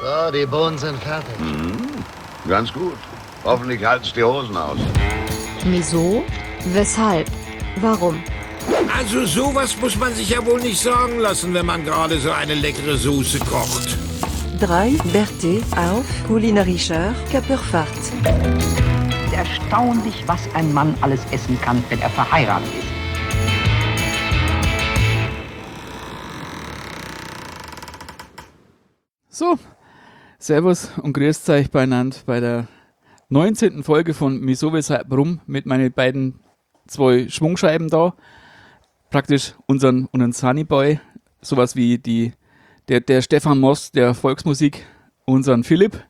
So, die Bohnen sind fertig. Ganz gut. Hoffentlich halt's die Hosen aus. Wieso? Weshalb? Warum? Also sowas muss man sich ja wohl nicht sagen lassen, wenn man gerade so eine leckere Soße kocht. 3. Berthe auf kulinarischer Körperfahrt. Erstaunlich, was ein Mann alles essen kann, wenn er verheiratet ist. So, servus und grüßt euch beieinander bei der 19. Folge von Wieso, Weshalb, Warum mit meinen beiden zwei Schwungscheiben da. Praktisch unseren Sunnyboy, sowas wie der Stefan Moss der Volksmusik, unseren Philipp.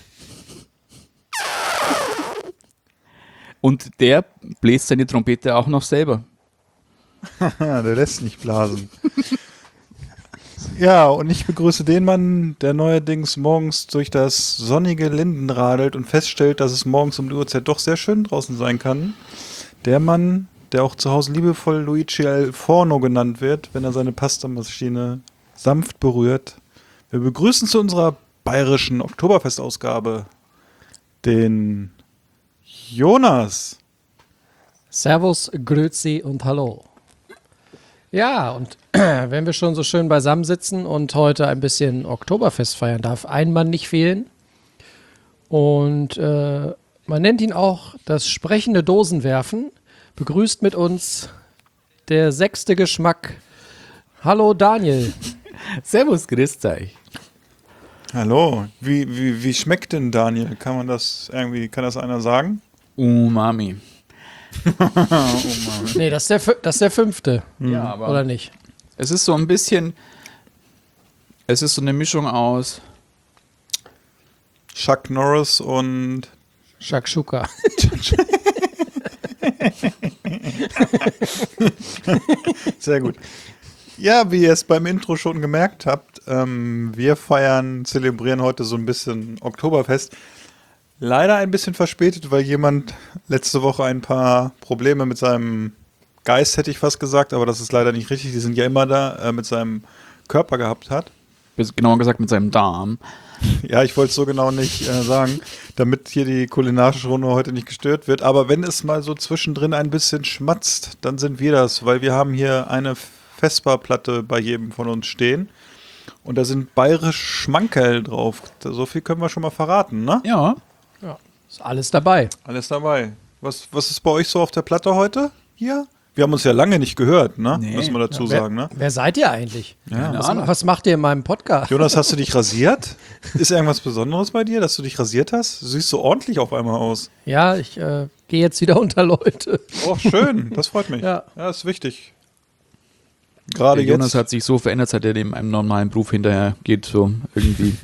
Und der bläst seine Trompete auch noch selber. Der lässt nicht blasen. Ja, und ich begrüße den Mann, der neuerdings morgens durch das sonnige Linden radelt und feststellt, dass es morgens um die Uhrzeit doch sehr schön draußen sein kann. Der Mann, der auch zu Hause liebevoll Luigi Al Forno genannt wird, wenn er seine Pastamaschine sanft berührt. Wir begrüßen zu unserer bayerischen Oktoberfestausgabe den Jonas. Servus, Grüezi und Hallo. Ja, und wenn wir schon so schön beisammen sitzen und heute ein bisschen Oktoberfest feiern, darf ein Mann nicht fehlen. Und man nennt ihn auch das sprechende Dosenwerfen. Begrüßt mit uns der 6. Geschmack. Hallo Daniel. Servus, grüßt euch. Hallo, wie schmeckt denn Daniel? Kann das einer sagen? Umami. Nee, das ist der 5. Ja, aber Oder nicht? es ist so ein bisschen, es ist so eine Mischung aus Chuck Norris und Shakshuka. sehr gut. Ja, wie ihr es beim Intro schon gemerkt habt, wir zelebrieren heute so ein bisschen Oktoberfest. Leider ein bisschen verspätet, weil jemand letzte Woche ein paar Probleme mit seinem Geist, hätte ich fast gesagt, aber das ist leider nicht richtig, die sind ja immer da, mit seinem Körper gehabt hat. Genauer gesagt mit seinem Darm. Ja, ich wollte es so genau nicht sagen, damit hier die kulinarische Runde heute nicht gestört wird. Aber wenn es mal so zwischendrin ein bisschen schmatzt, dann sind wir das, weil wir haben hier eine Vespa-Platte bei jedem von uns stehen. Und da sind bayerisch Schmankerl drauf. So viel können wir schon mal verraten, ne? Ja, ist alles dabei. Alles dabei. Was ist bei euch so auf der Platte heute hier? Wir haben uns ja lange nicht gehört, ne? Nee. Müssen wir dazu sagen, ne? Wer seid ihr eigentlich? Ja. Was macht ihr in meinem Podcast? Jonas, hast du dich rasiert? Ist irgendwas Besonderes bei dir, dass du dich rasiert hast? Du siehst so ordentlich auf einmal aus. Ja, ich gehe jetzt wieder unter Leute. Oh, schön. Das freut mich. Ja, ist wichtig. Gerade Der Jonas jetzt. hat sich so verändert, seit er dem einem normalen Beruf hinterher geht, so irgendwie.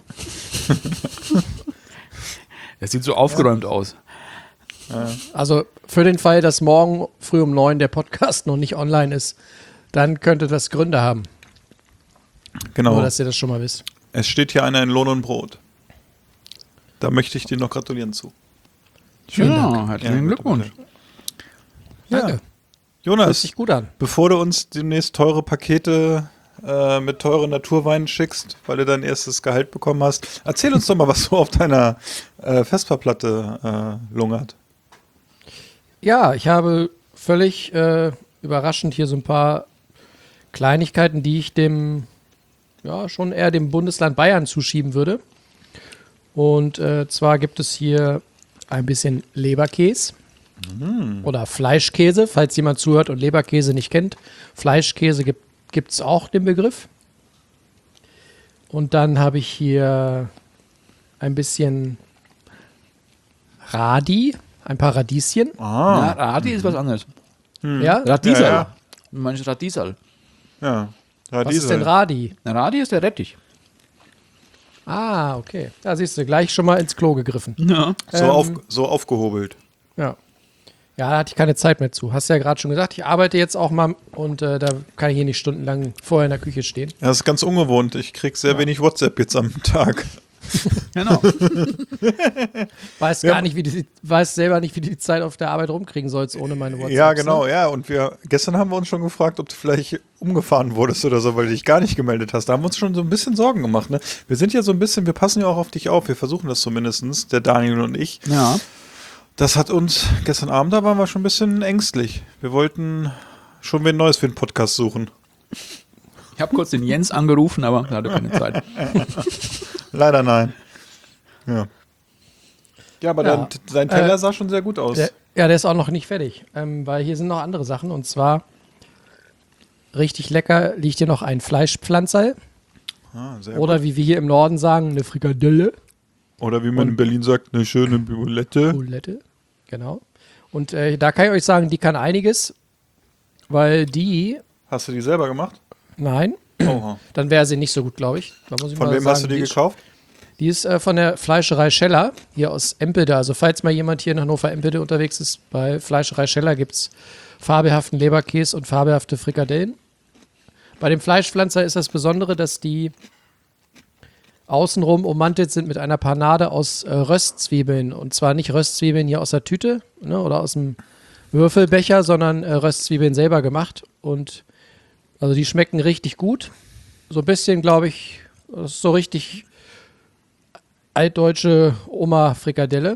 Er sieht so aufgeräumt aus. also für den Fall, dass morgen früh um 9 der Podcast noch nicht online ist, dann könnte das Gründe haben. Genau. Nur, dass ihr das schon mal wisst. Es steht hier einer in Lohn und Brot. Da möchte ich dir noch gratulieren zu. Schönen Dank. Ja, herzlichen Glückwunsch. Danke. Hört Jonas, sich gut an. bevor du uns demnächst teure Pakete mit teuren Naturweinen schickst, weil du dein erstes Gehalt bekommen hast, erzähl uns doch mal, was so auf deiner Vespa-Platte lungert. Ja, ich habe völlig überraschend hier so ein paar Kleinigkeiten, die ich schon eher dem Bundesland Bayern zuschieben würde. Und zwar gibt es hier ein bisschen Leberkäse oder Fleischkäse, falls jemand zuhört und Leberkäse nicht kennt. Fleischkäse gibt es auch den Begriff. Und dann habe ich hier ein bisschen Radi, ein paar Radieschen. Ja, Radi ist was anderes. Ja? Radiesel. Ja. Du meinst Radiesel. Ja. Was ist denn Radi? Na, Radi ist der Rettich. Ah, okay. Da siehst du, gleich schon mal ins Klo gegriffen. Ja. So aufgehobelt. Ja. Ja, da hatte ich keine Zeit mehr zu. Hast ja gerade schon gesagt, ich arbeite jetzt auch mal und da kann ich hier nicht stundenlang vorher in der Küche stehen. Ja, das ist ganz ungewohnt. Ich krieg sehr wenig WhatsApp jetzt am Tag. Genau. Weiß selber nicht, wie du die Zeit auf der Arbeit rumkriegen sollst, ohne meine WhatsApp. Ja, genau, ja. Und gestern haben wir uns schon gefragt, ob du vielleicht umgefahren wurdest oder so, weil du dich gar nicht gemeldet hast. Da haben wir uns schon so ein bisschen Sorgen gemacht, ne? Wir sind ja so ein bisschen, wir passen ja auch auf dich auf. Wir versuchen das zumindest, der Daniel und ich. Ja. Das hat uns, gestern Abend, da waren wir schon ein bisschen ängstlich. Wir wollten schon wieder Neues für den Podcast suchen. Ich habe kurz den Jens angerufen, aber er hatte keine Zeit. Leider nein. Ja. Ja, aber Ja. sein Teller sah schon sehr gut aus. Der ist auch noch nicht fertig, weil hier sind noch andere Sachen. Und zwar richtig lecker liegt hier noch ein Fleischpflanzerl. Sehr Oder wie wir hier im Norden sagen, eine Frikadelle. gut. Oder wie man in Berlin sagt, eine schöne Bulette. Bulette, genau. Und da kann ich euch sagen, die kann einiges, weil die, Hast du die selber gemacht? nein, Oha. dann wäre sie nicht so gut, glaube ich. Da muss ich Von mal wem sagen, hast du die gekauft? Die ist von der Fleischerei Scheller, hier aus Empelde. Also falls mal jemand hier in Hannover-Empelde unterwegs ist, bei Fleischerei Scheller gibt es fabelhaften Leberkäse und fabelhafte Frikadellen. Bei dem Fleischpflanzer ist das Besondere, dass die außenrum ummantelt sind mit einer Panade aus Röstzwiebeln. Und zwar nicht Röstzwiebeln hier aus der Tüte, ne, oder aus dem Würfelbecher, sondern Röstzwiebeln selber gemacht. Und also die schmecken richtig gut. So ein bisschen, glaube ich, das ist so richtig altdeutsche Oma-Frikadelle.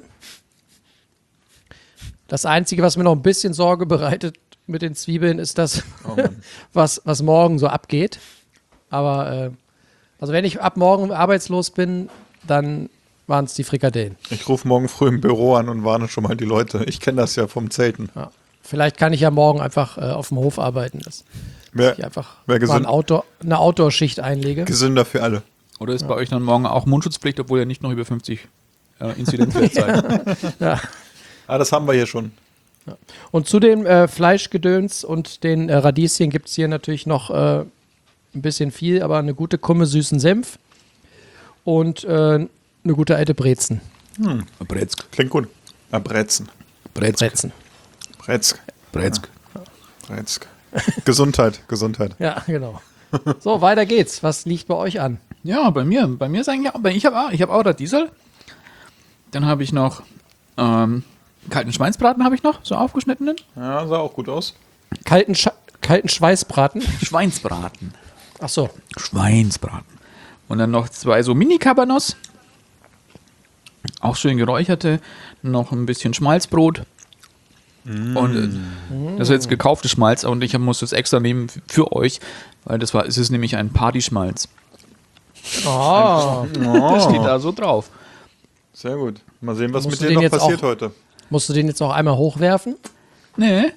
Das Einzige, was mir noch ein bisschen Sorge bereitet mit den Zwiebeln, ist das, was morgen so abgeht. Aber also wenn ich ab morgen arbeitslos bin, dann waren es die Frikadellen. Ich rufe morgen früh im Büro an und warne schon mal die Leute. Ich kenne das ja vom Zelten. Ja. Vielleicht kann ich ja morgen einfach auf dem Hof arbeiten, dass ich einfach wär mal eine Outdoor-Schicht einlege. Gesünder für alle. Oder ist bei euch dann morgen auch Mundschutzpflicht, obwohl ihr nicht noch über 50 Inzidenzwert seid? Ja. Das haben wir hier schon. Und zu dem Fleischgedöns und den Radieschen gibt es hier natürlich noch ein bisschen viel, aber eine gute Kumme süßen Senf und eine gute alte Brezen. Brezk. Klingt gut. Brezen. Brezen. Brezk. Brezk. Brezk. Gesundheit. Ja, genau. So, weiter geht's. Was liegt bei euch an? Ja, bei mir ist eigentlich auch, ich habe auch Radiesel. Dann habe ich noch kalten Schweinsbraten habe ich noch, so aufgeschnittenen. Ja, sah auch gut aus. Kalten Schweißbraten. Schweinsbraten. Ach so. Schweinsbraten. Und dann noch 2 so Mini-Cabanos. Auch schön geräucherte. Noch ein bisschen Schmalzbrot. Und das ist jetzt gekauftes Schmalz und ich muss das extra nehmen für euch, weil es ist nämlich ein Partyschmalz. Oh. Das steht da so drauf. Sehr gut. Mal sehen, was Musst mit du dir den noch jetzt passiert auch- heute. Musst du den jetzt noch einmal hochwerfen? Nee.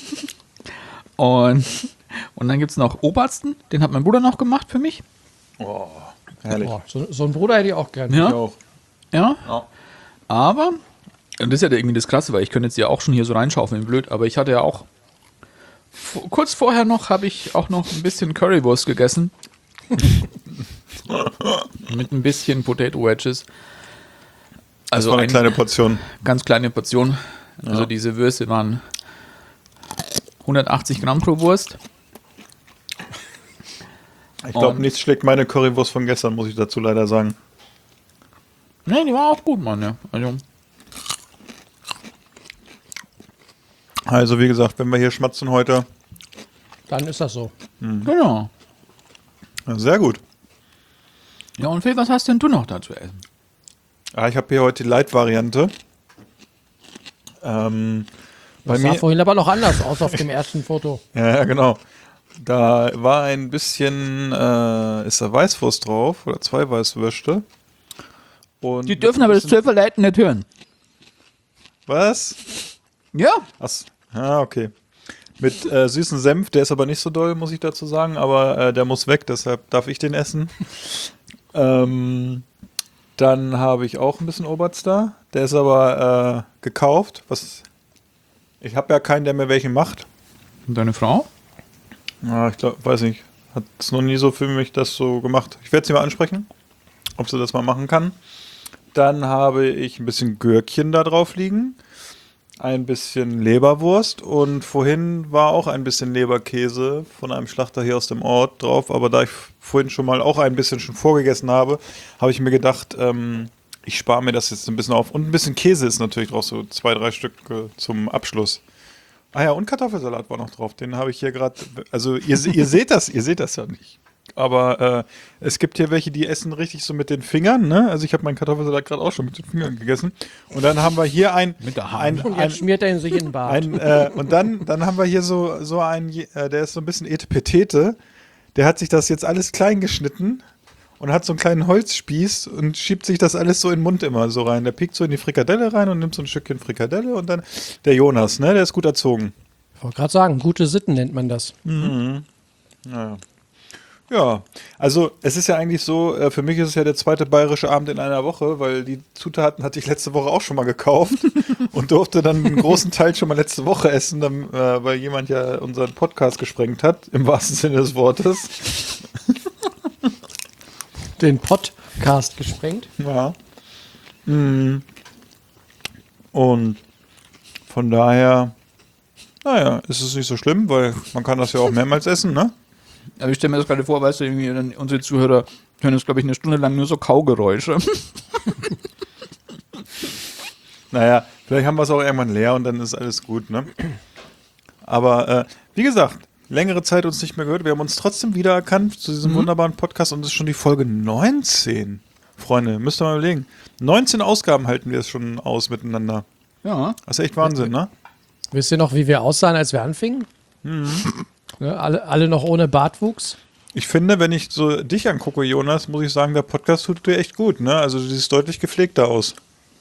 Und dann gibt es noch Obersten, den hat mein Bruder noch gemacht für mich. Herrlich. Oh, so einen Bruder hätte ich auch gerne. Ja. Ich auch. Ja. Ja. Aber, und das ist ja irgendwie das Krasse, weil ich könnte jetzt ja auch schon hier so reinschaufeln, blöd, aber ich hatte ja auch, kurz vorher noch, habe ich auch noch ein bisschen Currywurst gegessen. Mit ein bisschen Potato Wedges. Das Also war eine kleine Portion. ganz kleine Portion. Also diese Würste waren 180 Gramm pro Wurst. Ich glaube, Und- nichts schlägt meine Currywurst von gestern, muss ich dazu leider sagen. Ne, die war auch gut, Mann. Ja. Also, wie gesagt, wenn wir hier schmatzen heute, Dann ist das so. Genau. ja, sehr gut. Ja, und Phil, was hast denn du noch da zu essen? Ich habe hier heute die Light-Variante. Bei Das sah mir, vorhin aber noch anders aus auf dem ersten Foto. ja, genau. Da war ein bisschen, ist da Weißwurst drauf oder 2 Weißwürste. Und Die dürfen aber das 12er Leiten nicht hören. Was? Ja. Okay. Mit süßen Senf, der ist aber nicht so doll, muss ich dazu sagen, aber der muss weg, deshalb darf ich den essen. Dann habe ich auch ein bisschen Oberst da, der ist aber gekauft. Ich habe ja keinen, der mir welchen macht. Und deine Frau? Ja, ich glaube, weiß nicht, hat es noch nie so für mich das so gemacht. Ich werde sie mal ansprechen, ob sie das mal machen kann. Dann habe ich ein bisschen Gürkchen da drauf liegen. ein bisschen Leberwurst und vorhin war auch ein bisschen Leberkäse von einem Schlachter hier aus dem Ort drauf. Aber da ich vorhin schon mal auch ein bisschen schon vorgegessen habe, habe ich mir gedacht, ich spare mir das jetzt ein bisschen auf. Und ein bisschen Käse ist natürlich drauf, so 2, 3 Stück zum Abschluss. Ah ja, und Kartoffelsalat war noch drauf. Den habe ich hier gerade, also ihr seht das ja nicht. Aber es gibt hier welche, die essen richtig so mit den Fingern, ne? Also ich habe meinen Kartoffelsalat gerade auch schon mit den Fingern gegessen. Und dann haben wir hier Und jetzt schmiert er ihn sich in den Bart. und dann haben wir hier so einen, der ist so ein bisschen Etepetete. Der hat sich das jetzt alles klein geschnitten und hat so einen kleinen Holzspieß und schiebt sich das alles so in den Mund immer so rein. Der piekt so in die Frikadelle rein und nimmt so ein Stückchen Frikadelle und dann der Jonas, ne? Der ist gut erzogen. Ich wollte gerade sagen, gute Sitten nennt man das. Naja. Ja, also es ist ja eigentlich so, für mich ist es ja der zweite bayerische Abend in einer Woche, weil die Zutaten hatte ich letzte Woche auch schon mal gekauft und durfte dann einen großen Teil schon mal letzte Woche essen, dann, weil jemand ja unseren Podcast gesprengt hat, im wahrsten Sinne des Wortes. Den Podcast gesprengt. Ja. Und von daher, naja, ist es nicht so schlimm, weil man kann das ja auch mehrmals essen, ne? Aber ich stelle mir das gerade vor, weißt du, irgendwie dann unsere Zuhörer hören jetzt, glaube ich, eine Stunde lang nur so Kaugeräusche. Naja, vielleicht haben wir es auch irgendwann leer und dann ist alles gut, ne? Aber wie gesagt, längere Zeit uns nicht mehr gehört. Wir haben uns trotzdem wiedererkannt zu diesem wunderbaren Podcast und es ist schon die Folge 19. Freunde, müsst ihr mal überlegen. 19 Ausgaben halten wir es schon aus miteinander. Ja. Das ist echt Wahnsinn, ne? Wisst ihr noch, wie wir aussahen, als wir anfingen? Ja, alle noch ohne Bartwuchs. Ich finde, wenn ich so dich angucke, Jonas, muss ich sagen, der Podcast tut dir echt gut, ne? Also du siehst deutlich gepflegter aus.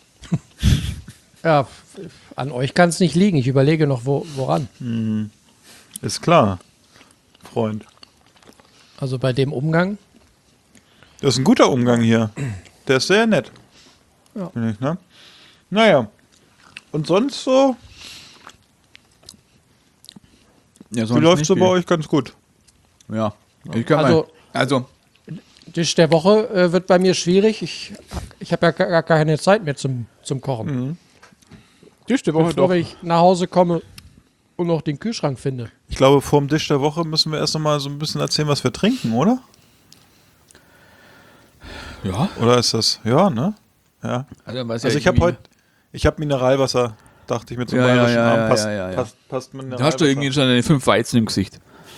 Ja, an euch kann es nicht liegen. Ich überlege noch, woran. Ist klar, Freund. Also bei dem Umgang. Das ist ein guter Umgang hier. Der ist sehr nett. Ja. Finde ich, ne? Naja. Und sonst so? Ja, Wie läuft es so bei euch? Ganz gut. Ja. Ich kann Also- also Tisch der Woche wird bei mir schwierig. Ich habe ja gar keine Zeit mehr zum Kochen. Tisch der Woche Bevor ich nach Hause komme und noch den Kühlschrank finde. Ich glaube, vor dem Tisch der Woche müssen wir erst noch mal so ein bisschen erzählen, was wir trinken, oder? Ja. Oder ist das? Ja, ne? Ja. Also Also ich habe Mineralwasser, dachte ich, mit so einem bayerischen Namen. Passt Mineralwasser. Da hast du irgendwie schon deine 5 Weizen im Gesicht.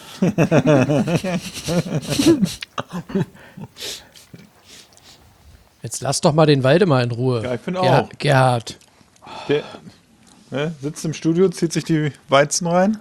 Jetzt lass doch mal den Waldemar in Ruhe. Ja, ich finde auch. Gerhard. Der sitzt im Studio, zieht sich die Weizen rein.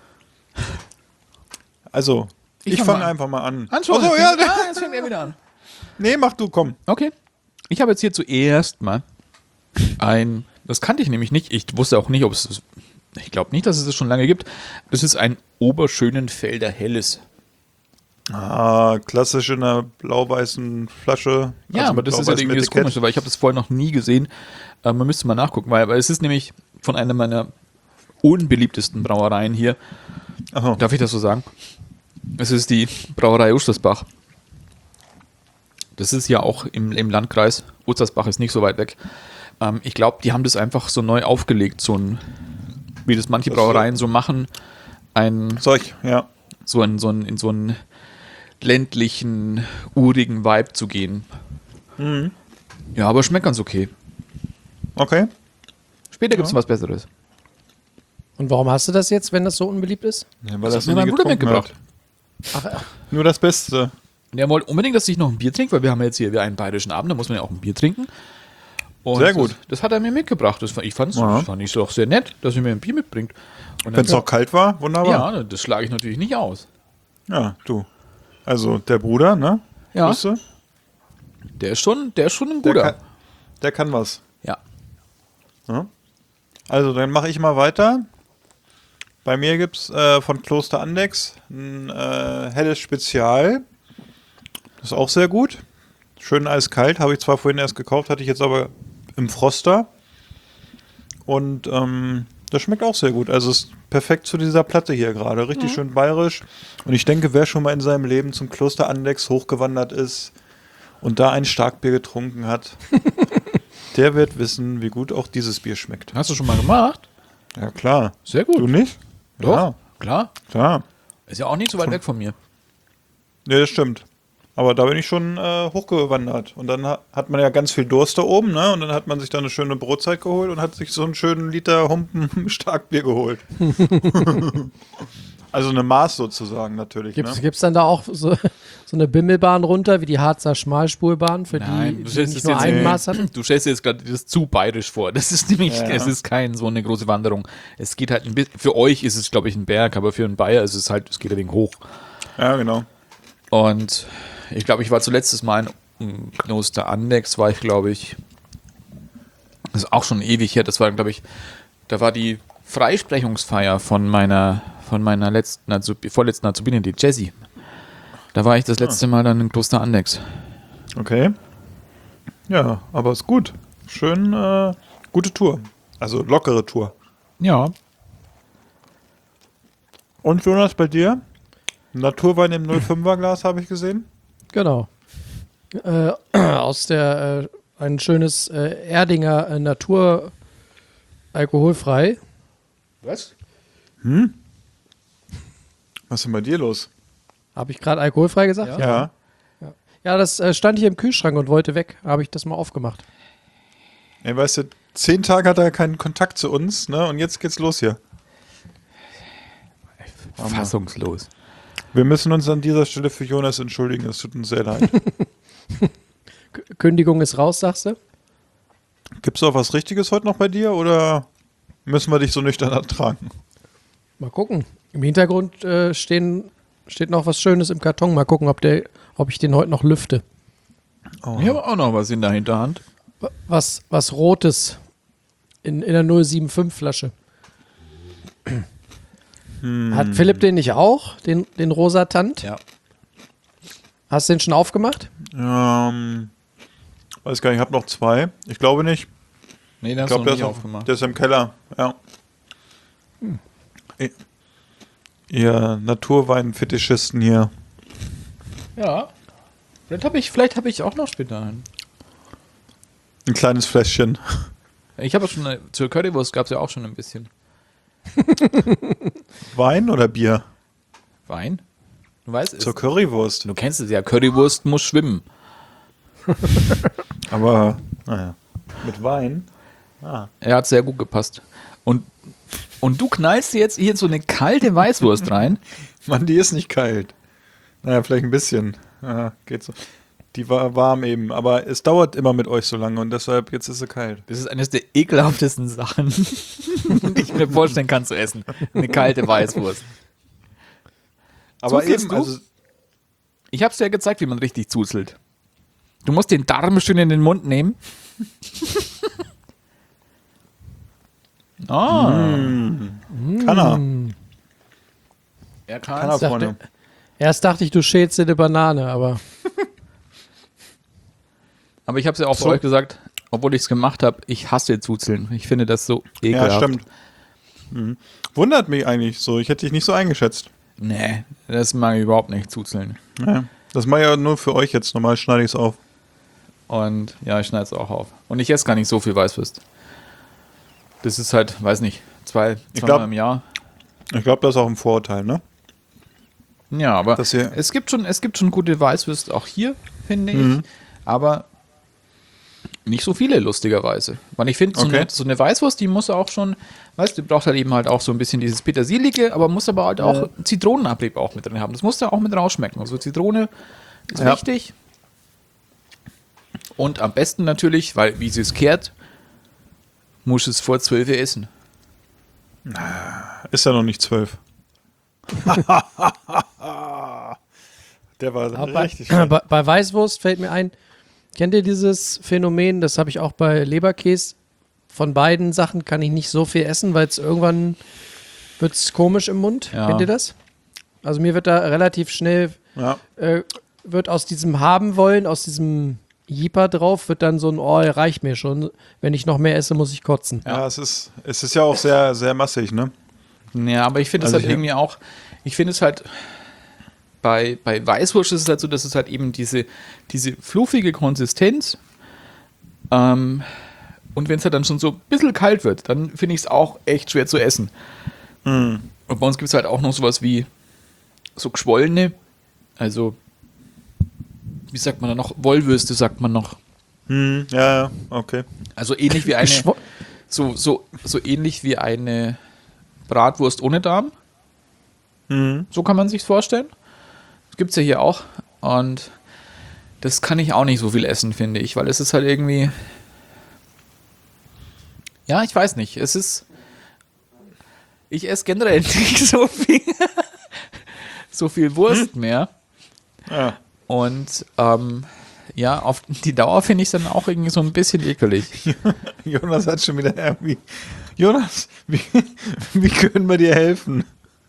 Also, ich fang fange mal an. einfach mal an. Anschauen. Ach so, ja. Jetzt fängt er wieder an. Nee, mach du, komm. Okay. Ich habe jetzt hier zuerst mal das kannte ich nämlich nicht. Ich wusste auch nicht, ob es das. Ich glaube nicht, dass es das schon lange gibt. Das ist ein Oberschönenfelder Helles. Ah, klassisch in einer blau-weißen Flasche. Ja, also aber mit das ist ja blau-weißem irgendwie das Etikett. Komische, weil ich habe das vorher noch nie gesehen. Man müsste mal nachgucken, weil es ist nämlich von einer meiner unbeliebtesten Brauereien hier. Aha. Darf ich das so sagen? Es ist die Brauerei Ostersbach. Das ist ja auch im Landkreis. Ostersbach ist nicht so weit weg. Ich glaube, die haben das einfach so neu aufgelegt, wie das manche Brauereien so machen. Solch, ja. In so einen ländlichen, urigen Vibe zu gehen. Ja, aber schmeckt ganz okay. Okay. Später gibt es was Besseres. Und warum hast du das jetzt, wenn das so unbeliebt ist? Ja, weil Das hat mir mein Bruder mitgebracht. Nur das Beste. Der wollte unbedingt, dass ich noch ein Bier trinke, weil wir haben jetzt hier wieder einen bayerischen Abend, da muss man ja auch ein Bier trinken. Und Sehr gut. Das hat er mir mitgebracht. Ich fand es doch sehr nett, dass er mir ein Bier mitbringt. Und Wenn es noch kalt war, wunderbar. Ja, das schlage ich natürlich nicht aus. Ja, du. Also der Bruder, ne? Ja. Grüße. Der ist schon ein guter. Der kann was. Ja. Ja. Also, dann mache ich mal weiter. Bei mir gibt es von Kloster Andex ein helles Spezial. Das ist auch sehr gut. Schön eiskalt. Habe ich zwar vorhin erst gekauft, hatte ich jetzt aber im Froster. Und das schmeckt auch sehr gut. Also ist perfekt zu dieser Platte hier gerade. Richtig schön bayerisch. Und ich denke, wer schon mal in seinem Leben zum Kloster Andex hochgewandert ist und da ein Starkbier getrunken hat, der wird wissen, wie gut auch dieses Bier schmeckt. Hast du schon mal gemacht? Ja, klar. Sehr gut. Du nicht? Doch, Ja, klar. klar. Ist ja auch nicht so weit weg von mir. Nee, das stimmt. Aber da bin ich schon hochgewandert. Und dann hat man ja ganz viel Durst da oben, ne? Und dann hat man sich da eine schöne Brotzeit geholt und hat sich so einen schönen Liter Humpen Starkbier geholt. Also eine Maß sozusagen natürlich, ne? Gibt's dann da auch so eine Bimmelbahn runter, wie die Harzer Schmalspurbahn, für Nein, die nicht nur ein Maß hatten? Du stellst dir jetzt gerade das zu bayerisch vor. Das ist nämlich, Ja. es ist kein so eine große Wanderung. Es geht halt ein bisschen, für euch ist es, glaube ich, ein Berg, aber für einen Bayer ist es halt, es geht ein wenig hoch. Ja, genau. Und ich glaube, ich war zuletzt Mal in Kloster Andex, war ich, glaube ich, das ist auch schon ewig her, das war, glaube ich, da war die Freisprechungsfeier von meiner vorletzten Azubine, die Jessie. Da war ich das letzte Mal dann in Kloster Andex. Okay. Ja, aber ist gut. Schön, gute Tour. Also lockere Tour. Ja. Und Jonas, bei dir? Naturwein im 05er Glas habe ich gesehen. Genau. Aus der ein schönes Erdinger Natur alkoholfrei. Was? Was ist denn bei dir los? Habe ich gerade alkoholfrei gesagt? Ja. Ja, das stand hier im Kühlschrank und wollte weg. Habe ich das mal aufgemacht. Ey, weißt du, 10 Tage hat er keinen Kontakt zu uns, ne? Und jetzt geht's los hier. Fassungslos. Wir müssen uns an dieser Stelle für Jonas entschuldigen. Es tut uns sehr leid. Kündigung ist raus, sagst du? Gibt's auch was Richtiges heute noch bei dir oder müssen wir dich so nüchtern ertragen? Mal gucken. Im Hintergrund steht noch was Schönes im Karton. Mal gucken, ob ich den heute noch lüfte. Ich habe auch noch was in der Hinterhand. Was Rotes in der 075 Flasche. Hat Philipp den nicht auch? Den rosa Tant? Ja. Hast du den schon aufgemacht? Weiß gar nicht, ich habe noch 2. Ich glaube nicht. Nee, Ich den hast glaube, du noch der, nicht ist aufgemacht. der ist im Keller. Ja. Ihr Naturwein-Fetischisten hier. Ja. Vielleicht habe ich auch noch später einen. Ein kleines Fläschchen. Ich habe schon, zur Currywurst gab es ja auch schon ein bisschen. Wein oder Bier? Wein? Du weißt Zur es. Currywurst. Du kennst es ja, Currywurst muss schwimmen. Aber, naja. Mit Wein? Er hat sehr gut gepasst. Und du knallst dir jetzt hier so eine kalte Weißwurst rein. Mann, die ist nicht kalt. Naja, vielleicht ein bisschen. Ja, geht so. Die war warm eben, aber es dauert immer mit euch so lange und deshalb, jetzt ist sie kalt. Das ist eines der ekelhaftesten Sachen, die ich mir vorstellen kann zu essen. Eine kalte Weißwurst. Aber Zuzelst eben, du? also, Ich habe es dir ja gezeigt, wie man richtig zuzelt. Du musst den Darm schön in den Mund nehmen. kann er. Er Kann er, Freunde. Erst dachte ich, du schälst dir eine Banane, aber Aber ich habe es ja auch So. bei euch gesagt, obwohl ich es gemacht habe, ich hasse Zuzeln. Ich finde das so ekelhaft. Ja, stimmt. Wundert mich eigentlich so. Ich hätte dich nicht so eingeschätzt. Nee, das mag ich überhaupt nicht, Zuzeln. Ja. Das mache ich ja nur für euch jetzt. Normal schneide ich es auf. Und ja, ich schneide es auch auf. Und ich esse gar nicht so viel Weißwurst. Das ist halt, weiß nicht, zweimal im Jahr. Ich glaube, das ist auch ein Vorurteil, ne? Ja, aber Das hier- es gibt schon gute Weißwürste auch hier, finde ich. Aber nicht so viele, lustigerweise. Weil ich finde, Okay. so eine Weißwurst, die muss auch schon, weißt du, die braucht halt eben halt auch so ein bisschen dieses Petersilige, aber muss aber halt auch Zitronenabrieb auch mit drin haben. Das muss da auch mit rausschmecken. Also Zitrone ist Ja. wichtig. Und am besten natürlich, weil wie sie es kehrt, muss es vor 12 Uhr essen. Ist ja noch nicht 12. Der war Aber richtig schön. bei Weißwurst fällt mir ein, kennt ihr dieses Phänomen, das habe ich auch bei Leberkäse, von beiden Sachen kann ich nicht so viel essen, weil es irgendwann wird es komisch im Mund. Ja. Kennt ihr das? Also mir wird da relativ schnell, Ja. wird aus diesem haben wollen, aus diesem Jeeper drauf, wird dann so ein, oh, reicht mir schon. Wenn ich noch mehr esse, muss ich kotzen. Ja, es ist ja auch sehr, sehr massig, ne? Ja, aber ich finde es Also halt irgendwie auch, ich finde es halt, bei Weißwurst ist es halt so, dass es halt eben diese fluffige Konsistenz Und wenn es halt dann schon so ein bisschen kalt wird, dann finde ich es auch echt schwer zu essen. Und bei uns gibt es halt auch noch sowas wie so geschwollene, also wie sagt man da noch? Wollwürste sagt man noch. Ja, okay. Also ähnlich wie eine so ähnlich wie eine Bratwurst ohne Darm. So kann man sich's vorstellen. Das gibt's ja hier auch. Und das kann ich auch nicht so viel essen, finde ich, weil es ist halt irgendwie. Ja, ich weiß nicht. Ich esse generell nicht so viel Wurst mehr. Ja. Und ja, auf die Dauer finde ich es dann auch irgendwie so ein bisschen ekelig. Jonas hat schon wieder irgendwie. Jonas, wie können wir dir helfen?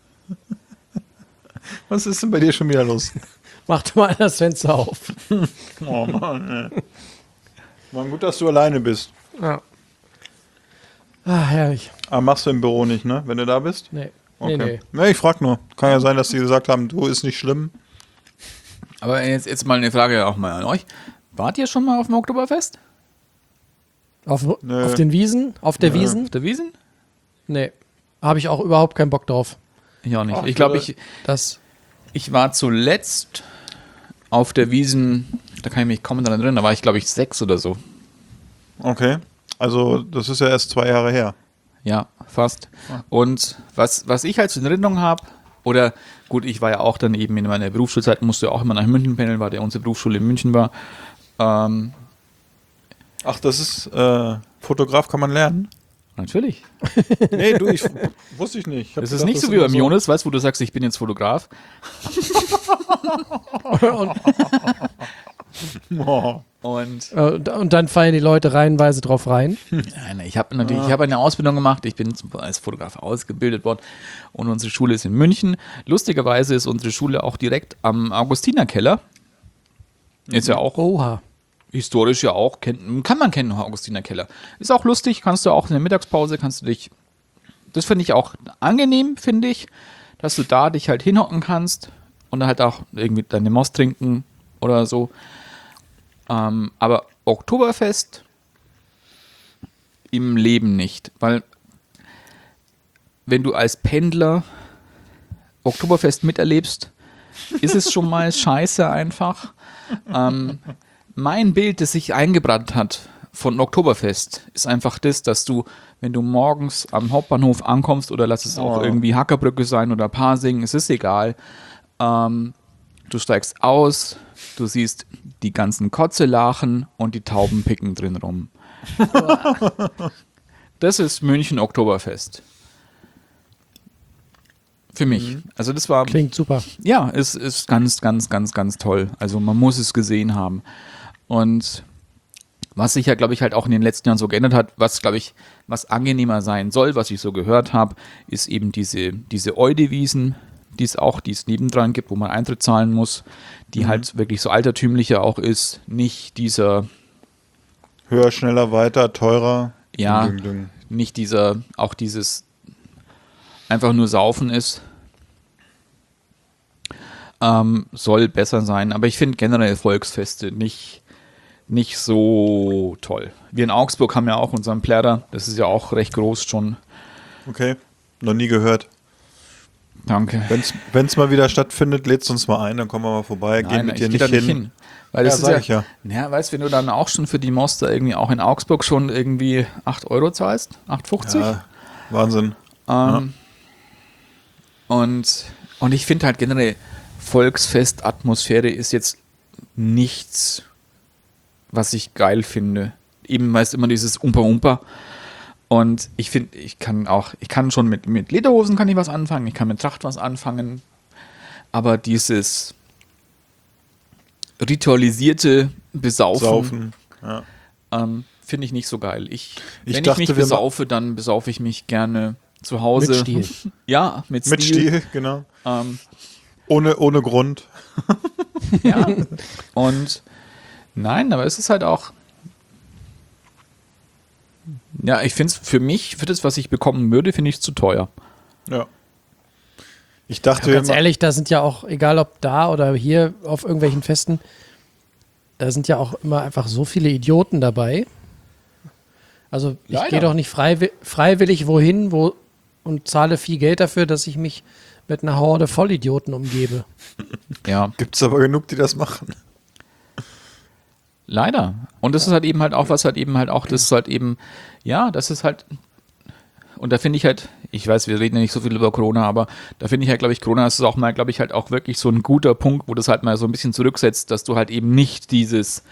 Was ist denn bei dir schon wieder los? Mach doch mal das Fenster auf. Oh Mann, ey. Mann, gut, dass du alleine bist. Ja. Ah, herrlich. Aber machst du im Büro nicht, ne? Wenn du da bist? Nee. Okay. Nee. Nee, ich frag nur. Kann ja sein, dass die gesagt haben, du, ist nicht schlimm. Aber jetzt mal eine Frage auch mal an euch. Wart ihr schon mal auf dem Oktoberfest? Auf Nö. den Wiesen? Auf der Wiesen? Auf der Wiesn? Nee. Habe ich auch überhaupt keinen Bock drauf. Ich auch nicht. Ach, Ich glaube, Das. ich war zuletzt auf der Wiesn, da kann ich mich kaum daran erinnern, da war ich, glaube ich, 6 oder so. Okay. Also, das ist ja erst 2 Jahre her. Ja, fast. Und was ich halt so in Erinnerung habe, oder gut, ich war ja auch dann eben in meiner Berufsschulzeit, musste ja auch immer nach München pendeln, weil der unsere Berufsschule in München war. Ach, das ist, Fotograf kann man lernen? Natürlich. Nee, du, wusste ich nicht. Das ist nicht so wie beim Jonas, weißt du, wo du sagst, ich bin jetzt Fotograf. Und dann fallen die Leute reihenweise drauf rein. Nein, ich habe eine Ausbildung gemacht. Ich bin als Fotograf ausgebildet worden und unsere Schule ist in München. Lustigerweise ist unsere Schule auch direkt am Augustinerkeller. Ist ja auch Oha. historisch ja auch, kann man kennen, Augustinerkeller. Ist auch lustig, kannst du auch in der Mittagspause, das finde ich auch angenehm, finde ich, dass du da dich halt hinhocken kannst und dann halt auch irgendwie deine Most trinken oder so. Aber Oktoberfest im Leben nicht, weil wenn du als Pendler Oktoberfest miterlebst, ist es schon mal scheiße einfach. Mein Bild, das sich eingebrannt hat von Oktoberfest, ist einfach das, dass du, wenn du morgens am Hauptbahnhof ankommst oder lass es auch irgendwie Hackerbrücke sein oder Pasing, es ist egal, du steigst aus, du siehst die ganzen Kotzelachen und die Tauben picken drin rum. Das ist München Oktoberfest. Für mich. Also das war... Klingt super. Ja, es ist ganz, ganz, ganz, ganz toll. Also man muss es gesehen haben. Und was sich ja, glaube ich, halt auch in den letzten Jahren so geändert hat, was, glaube ich, was angenehmer sein soll, was ich so gehört habe, ist eben diese Eudewiesen, die es nebendran gibt, wo man Eintritt zahlen muss, die halt wirklich so altertümlicher auch ist, nicht dieser... Höher, schneller, weiter, teurer. Ja, Ding. nicht auch dieses einfach nur Saufen ist. Soll besser sein, aber ich finde generell Volksfeste nicht so toll. Wir in Augsburg haben ja auch unseren Plärrer, das ist ja auch recht groß schon. Okay, noch nie gehört. Danke. Wenn es mal wieder stattfindet, lädst uns mal ein, dann kommen wir mal vorbei. Gehen mit dir nicht hin. Weil das ja, ist ja, weißt du, wenn du dann auch schon für die Moster irgendwie auch in Augsburg schon irgendwie 8 € zahlst, 8,50? Ja, Wahnsinn. Und ich finde halt generell, Volksfest-Atmosphäre ist jetzt nichts, was ich geil finde. Eben weil es immer dieses Umpa-Umpa. Und ich finde, ich kann schon mit Lederhosen kann ich was anfangen, ich kann mit Tracht was anfangen, aber dieses ritualisierte Besaufen ja. finde ich nicht so geil. Wenn dachte, ich mich besaufe, dann besaufe ich mich gerne zu Hause. Mit Stil. Ja, mit Stil. Mit Stil, genau. Ohne Grund. Ja. Und nein, aber es ist halt auch. Ja, ich finde es für das, was ich bekommen würde, finde ich es zu teuer. Ja. Ich dachte Ja, ganz ehrlich, da sind ja auch, egal ob da oder hier auf irgendwelchen Festen, da sind ja auch immer einfach so viele Idioten dabei. Also ich Leider. gehe doch nicht freiwillig wohin und zahle viel Geld dafür, dass ich mich mit einer Horde Vollidioten umgebe. Ja, Gibt es aber genug, die das machen. leider. Und das ist halt eben halt auch, was halt eben halt auch, das ist halt eben, ja, das ist halt, und da finde ich halt, ich weiß, wir reden ja nicht so viel über Corona, aber da finde ich halt, glaube ich, Corona ist auch mal, glaube ich, halt auch wirklich so ein guter Punkt, wo das halt mal so ein bisschen zurücksetzt, dass du halt eben nicht dieses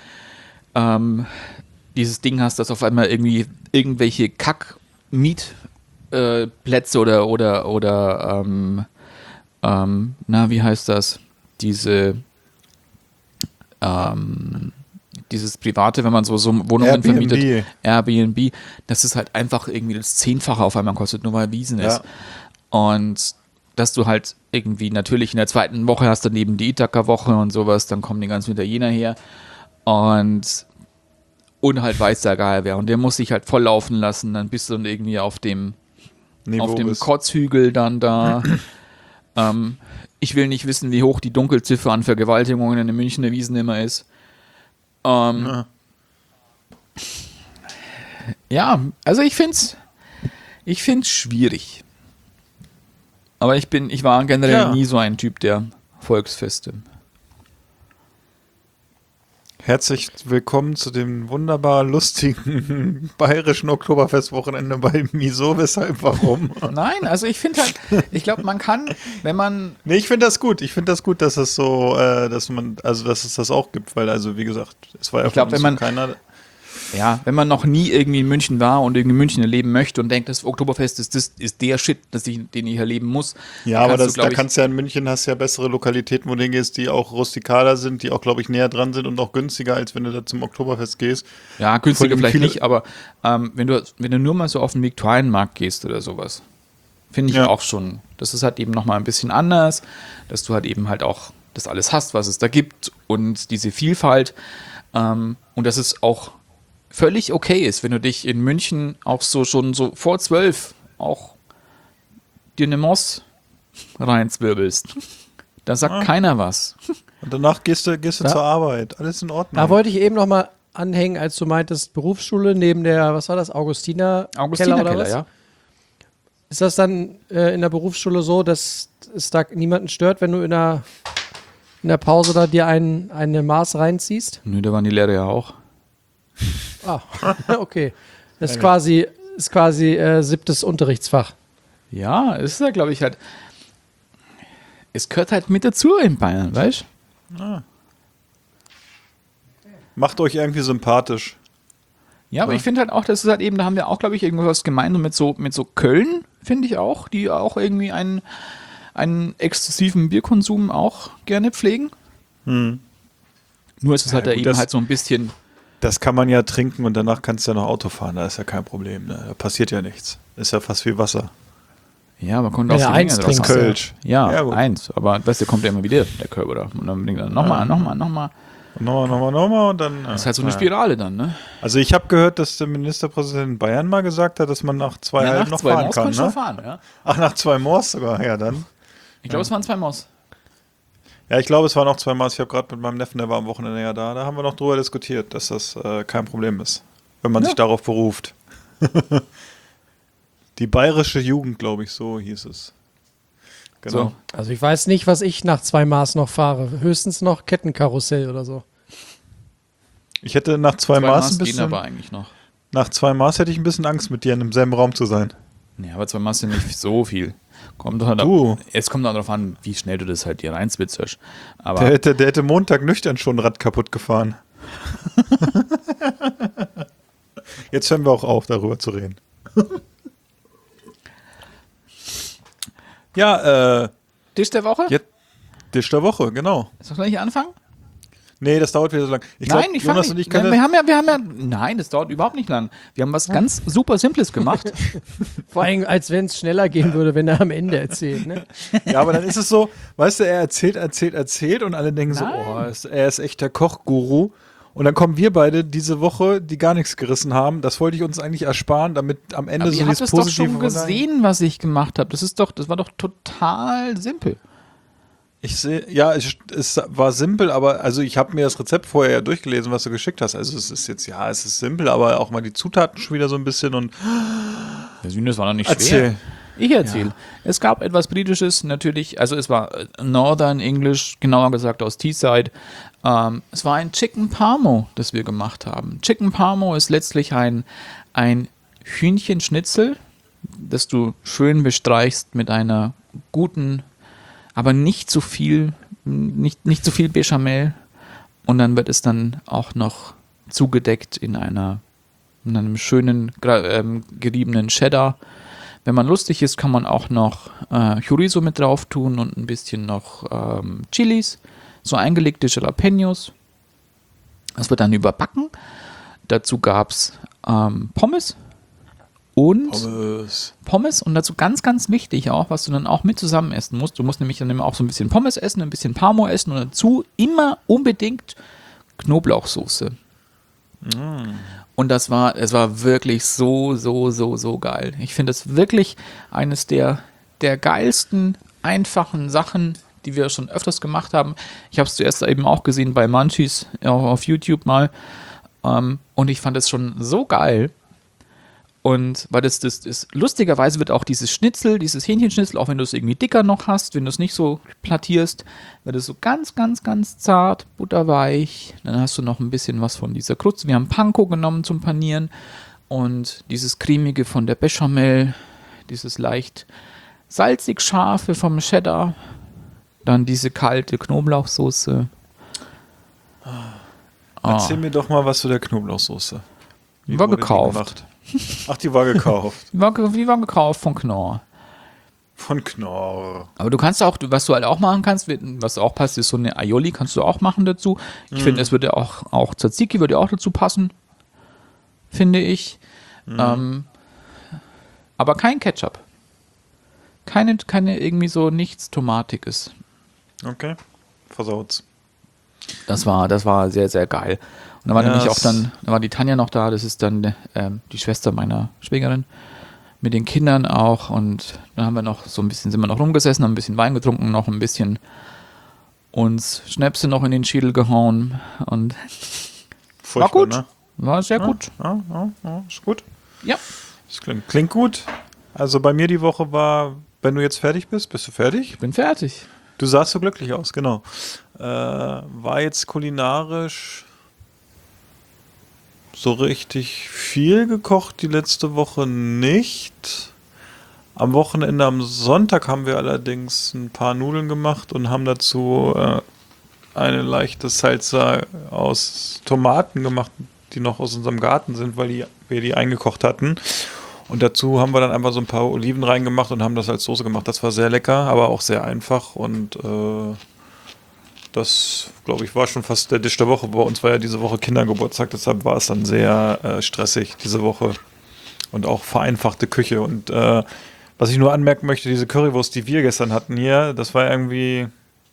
Ding hast, dass auf einmal irgendwie irgendwelche Kack-Mietplätze oder wie heißt das? Dieses Private, wenn man so Wohnungen vermietet, Airbnb, dass es halt einfach irgendwie das 10-fache auf einmal kostet, nur weil Wiesen ist. Und dass du halt irgendwie natürlich in der zweiten Woche hast daneben die Ithaka-Woche und sowas, dann kommen die ganzen Italiener her und halt weiß der Geier wer. Und der muss sich halt voll laufen lassen, dann bist du dann irgendwie auf dem Kotzhügel dann da. Ich will nicht wissen, wie hoch die Dunkelziffer an Vergewaltigungen in den Münchner Wiesen immer ist. Ja, also ich find's schwierig. Aber ich war generell nie so ein Typ der Volksfeste. Herzlich willkommen zu dem wunderbar lustigen bayerischen Oktoberfestwochenende bei Miso. Weshalb, warum? Nein, also ich finde halt, ich glaube, man kann, wenn man... Nee, ich finde das gut. Ich finde das gut, dass es so, dass es das auch gibt, weil, also wie gesagt, es war ja ich glaube, wenn man wenn man noch nie irgendwie in München war und irgendwie München erleben möchte und denkt, das Oktoberfest ist der Shit, den ich erleben muss. Ja, aber da kannst du ja in München, hast ja bessere Lokalitäten, wo du hingehst, die auch rustikaler sind, die auch, glaube ich, näher dran sind und auch günstiger, als wenn du da zum Oktoberfest gehst. Ja, günstiger vielleicht nicht, aber wenn du nur mal so auf den Viktualienmarkt gehst oder sowas, finde ich auch schon, das ist halt eben nochmal ein bisschen anders, dass du halt eben halt auch das alles hast, was es da gibt und diese Vielfalt und dass es auch völlig okay ist, wenn du dich in München auch so schon so vor 12 auch dir eine Moss reinzwirbelst. Da sagt keiner was. Und danach gehst du zur Arbeit. Alles in Ordnung. Da wollte ich eben noch mal anhängen, als du meintest, Berufsschule neben der, was war das, Augustiner-Keller oder was? Ja. Ist das dann in der Berufsschule so, dass es da niemanden stört, wenn du in der Pause da dir eine Maß reinziehst? Nö, da waren die Lehrer ja auch. Ah, okay. Das ist quasi 7. Unterrichtsfach. Ja, es ist ja, glaube ich, halt. Es gehört halt mit dazu in Bayern, weißt du? Macht euch irgendwie sympathisch. Ja, aber ich finde halt auch, das ist halt eben, da haben wir auch, glaube ich, irgendwas gemeinsam mit so Köln, finde ich auch, die auch irgendwie einen exzessiven Bierkonsum auch gerne pflegen. Nur ist es halt da eben halt so ein bisschen. Das kann man ja trinken und danach kannst du ja noch Auto fahren, da ist ja kein Problem. Ne? Da passiert ja nichts. Ist ja fast wie Wasser. Ja, man konnte auch ja, eins trinken. Kölsch. Ja, gut. Eins. Aber weißt du, kommt ja immer wieder der Körper da. Und dann bringt er nochmal. Nochmal und dann. Das ist halt so eine Spirale dann, ne? Also ich habe gehört, dass der Ministerpräsident in Bayern mal gesagt hat, dass man nach 2 Halben noch fahren Moss kann. Ne? Fahren, ja. Ach, nach 2 Moss sogar, ja dann. Ich glaube, es waren 2 Moss. Ja, ich glaube, es waren auch 2 Moss. Ich habe gerade mit meinem Neffen, der war am Wochenende ja da. Da haben wir noch drüber diskutiert, dass das kein Problem ist, wenn man sich darauf beruft. Die bayerische Jugend, glaube ich, so hieß es. Genau. So. Also ich weiß nicht, was ich nach 2 Maß noch fahre. Höchstens noch Kettenkarussell oder so. Ich hätte nach 2 Maß ein bisschen. Aber eigentlich noch. Nach 2 Maß hätte ich ein bisschen Angst, mit dir in demselben Raum zu sein. Ja, aber 2 Maß sind nicht so viel. Es kommt darauf an, wie schnell du das halt dir reinzwitzerst. Aber Der hätte Montag nüchtern schon ein Rad kaputt gefahren. Jetzt hören wir auch auf, darüber zu reden. Ja, Tisch der Woche? Tisch der Woche, genau. Soll ich gleich anfangen? Nee, das dauert wieder so lang. Ich glaube, Jonas und ich können nein, das dauert überhaupt nicht lang. Wir haben was ganz super Simples gemacht. Vor allem, als wenn es schneller gehen würde, wenn er am Ende erzählt. Ne? Ja, aber dann ist es so, weißt du, er erzählt und alle denken so, er ist echt der Kochguru. Und dann kommen wir beide diese Woche, die gar nichts gerissen haben. Das wollte ich uns eigentlich ersparen, damit am Ende aber so dieses Positive... Positive... Ich habe doch schon gesehen, was ich gemacht habe. Das war doch total simpel. Ich sehe, ja, es war simpel, aber also ich habe mir das Rezept vorher ja durchgelesen, was du geschickt hast. Also es ist jetzt, ja, es ist simpel, aber auch mal die Zutaten schon wieder so ein bisschen und Der Sühne, das war noch nicht erzähl. schwer. Ich erzähle. Ja. Es gab etwas Britisches, natürlich, also es war Northern English, genauer gesagt aus Teesside. Es war ein Chicken Parmo, das wir gemacht haben. Chicken Parmo ist letztlich ein Hühnchenschnitzel, das du schön bestreichst mit einer guten, aber nicht zu viel, nicht zu viel Bechamel. Und dann wird es dann auch noch zugedeckt in einem schönen geriebenen Cheddar. Wenn man lustig ist, kann man auch noch Chorizo mit drauf tun und ein bisschen noch Chilis, so eingelegte Jalapenos. Das wird dann überbacken. Dazu gab es Pommes und dazu ganz, ganz wichtig auch, was du dann auch mit zusammen essen musst. Du musst nämlich dann immer auch so ein bisschen Pommes essen, ein bisschen Parmo essen und dazu immer unbedingt Knoblauchsoße. Und es war wirklich so geil. Ich finde es wirklich eines der geilsten, einfachen Sachen, die wir schon öfters gemacht haben. Ich habe es zuerst eben auch gesehen bei Munchies auf YouTube mal. Und ich fand es schon so geil. Und weil das lustigerweise wird auch dieses Hähnchenschnitzel, auch wenn du es irgendwie dicker noch hast, wenn du es nicht so plattierst, wird es so ganz, ganz, ganz zart, butterweich. Dann hast du noch ein bisschen was von dieser Kruste. Wir haben Panko genommen zum Panieren und dieses cremige von der Bechamel, dieses leicht salzig-scharfe vom Cheddar, dann diese kalte Knoblauchsoße. Erzähl mir doch mal was zu der Knoblauchsoße. Die war gekauft. Ach, die war gekauft. Die war gekauft von Knorr. Von Knorr. Aber du kannst auch, was du halt auch machen kannst, was auch passt, ist so eine Aioli, kannst du auch machen dazu. Ich finde, es würde auch Tzatziki würde auch dazu passen, finde ich. Aber kein Ketchup. Keine irgendwie so nichts Tomatiges. Okay, versaut's. Das war sehr, sehr geil. Und da war nämlich auch da war die Tanja noch da, das ist dann die Schwester meiner Schwägerin, mit den Kindern auch. Und dann haben wir noch sind wir noch rumgesessen, haben ein bisschen Wein getrunken, noch ein bisschen uns Schnäpse noch in den Schädel gehauen. Und Furchtbar, war gut. Ne? War sehr gut. Ja, ist gut. Ja. Das klingt gut. Also bei mir die Woche war, wenn du jetzt fertig bist du fertig? Ich bin fertig. Du sahst so glücklich aus, genau. War jetzt kulinarisch so richtig viel gekocht die letzte Woche nicht. Am Wochenende, am Sonntag haben wir allerdings ein paar Nudeln gemacht und haben dazu eine leichte Salsa aus Tomaten gemacht, die noch aus unserem Garten sind, weil wir die eingekocht hatten. Und dazu haben wir dann einfach so ein paar Oliven reingemacht und haben das als Soße gemacht. Das war sehr lecker, aber auch sehr einfach und das, glaube ich, war schon fast der Dish der Woche. Bei uns war ja diese Woche Kindergeburtstag, deshalb war es dann sehr stressig diese Woche und auch vereinfachte Küche. Und was ich nur anmerken möchte, diese Currywurst, die wir gestern hatten hier, das war irgendwie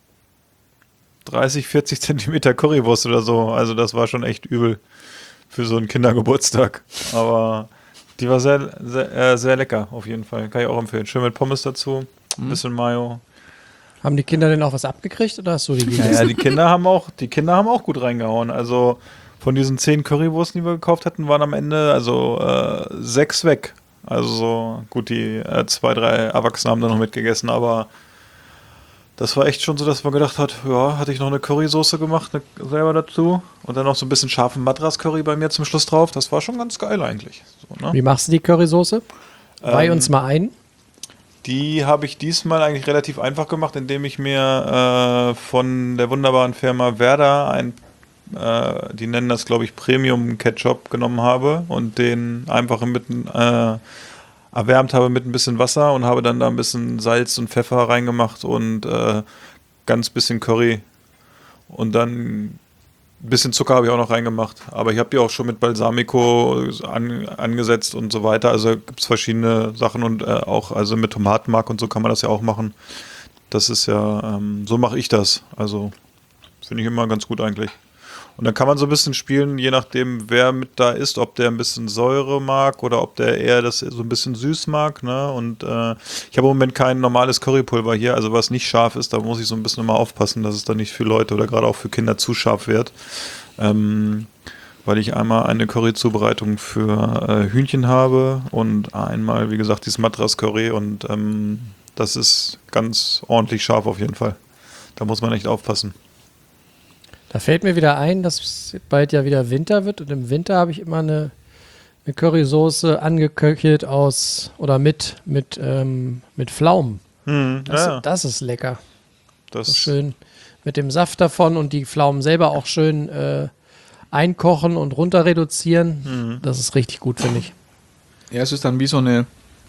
30, 40 Zentimeter Currywurst oder so. Also das war schon echt übel für so einen Kindergeburtstag. Aber die war sehr, sehr, sehr lecker auf jeden Fall. Kann ich auch empfehlen. Schön mit Pommes dazu, ein bisschen Mayo. Haben die Kinder denn auch was abgekriegt oder hast du die gegessen? Ja, die Kinder haben auch gut reingehauen. Also von diesen 10 Currywursten, die wir gekauft hatten, waren am Ende 6 weg. Also so, gut, die 2, 3 Erwachsene haben da noch mitgegessen, aber das war echt schon so, dass man gedacht hat, ja, hatte ich noch eine Currysoße gemacht, selber dazu und dann noch so ein bisschen scharfen Madras-Curry bei mir zum Schluss drauf. Das war schon ganz geil eigentlich. So, ne? Wie machst du die Currysoße? Weih uns mal ein. Die habe ich diesmal eigentlich relativ einfach gemacht, indem ich mir von der wunderbaren Firma Werder die nennen das, glaube ich, Premium Ketchup genommen habe und den einfach erwärmt habe mit ein bisschen Wasser und habe dann da ein bisschen Salz und Pfeffer reingemacht und ganz bisschen Curry und dann ein bisschen Zucker habe ich auch noch reingemacht. Aber ich habe die auch schon mit Balsamico angesetzt und so weiter. Also gibt es verschiedene Sachen und auch also mit Tomatenmark und so kann man das ja auch machen. Das ist ja, so mache ich das. Also finde ich immer ganz gut eigentlich. Und dann kann man so ein bisschen spielen, je nachdem, wer mit da ist, ob der ein bisschen Säure mag oder ob der eher das so ein bisschen süß mag. Ne? Und ich habe im Moment kein normales Currypulver hier, also was nicht scharf ist, da muss ich so ein bisschen immer aufpassen, dass es dann nicht für Leute oder gerade auch für Kinder zu scharf wird. Weil ich einmal eine Curry-Zubereitung für Hühnchen habe und einmal, wie gesagt, dieses Madras-Curry und das ist ganz ordentlich scharf auf jeden Fall. Da muss man echt aufpassen. Da fällt mir wieder ein, dass bald ja wieder Winter wird und im Winter habe ich immer eine Currysoße angeköchelt mit Pflaumen. Das ist lecker. So schön mit dem Saft davon und die Pflaumen selber auch schön einkochen und runter reduzieren. Das ist richtig gut, finde ich. Ja, es ist dann wie so eine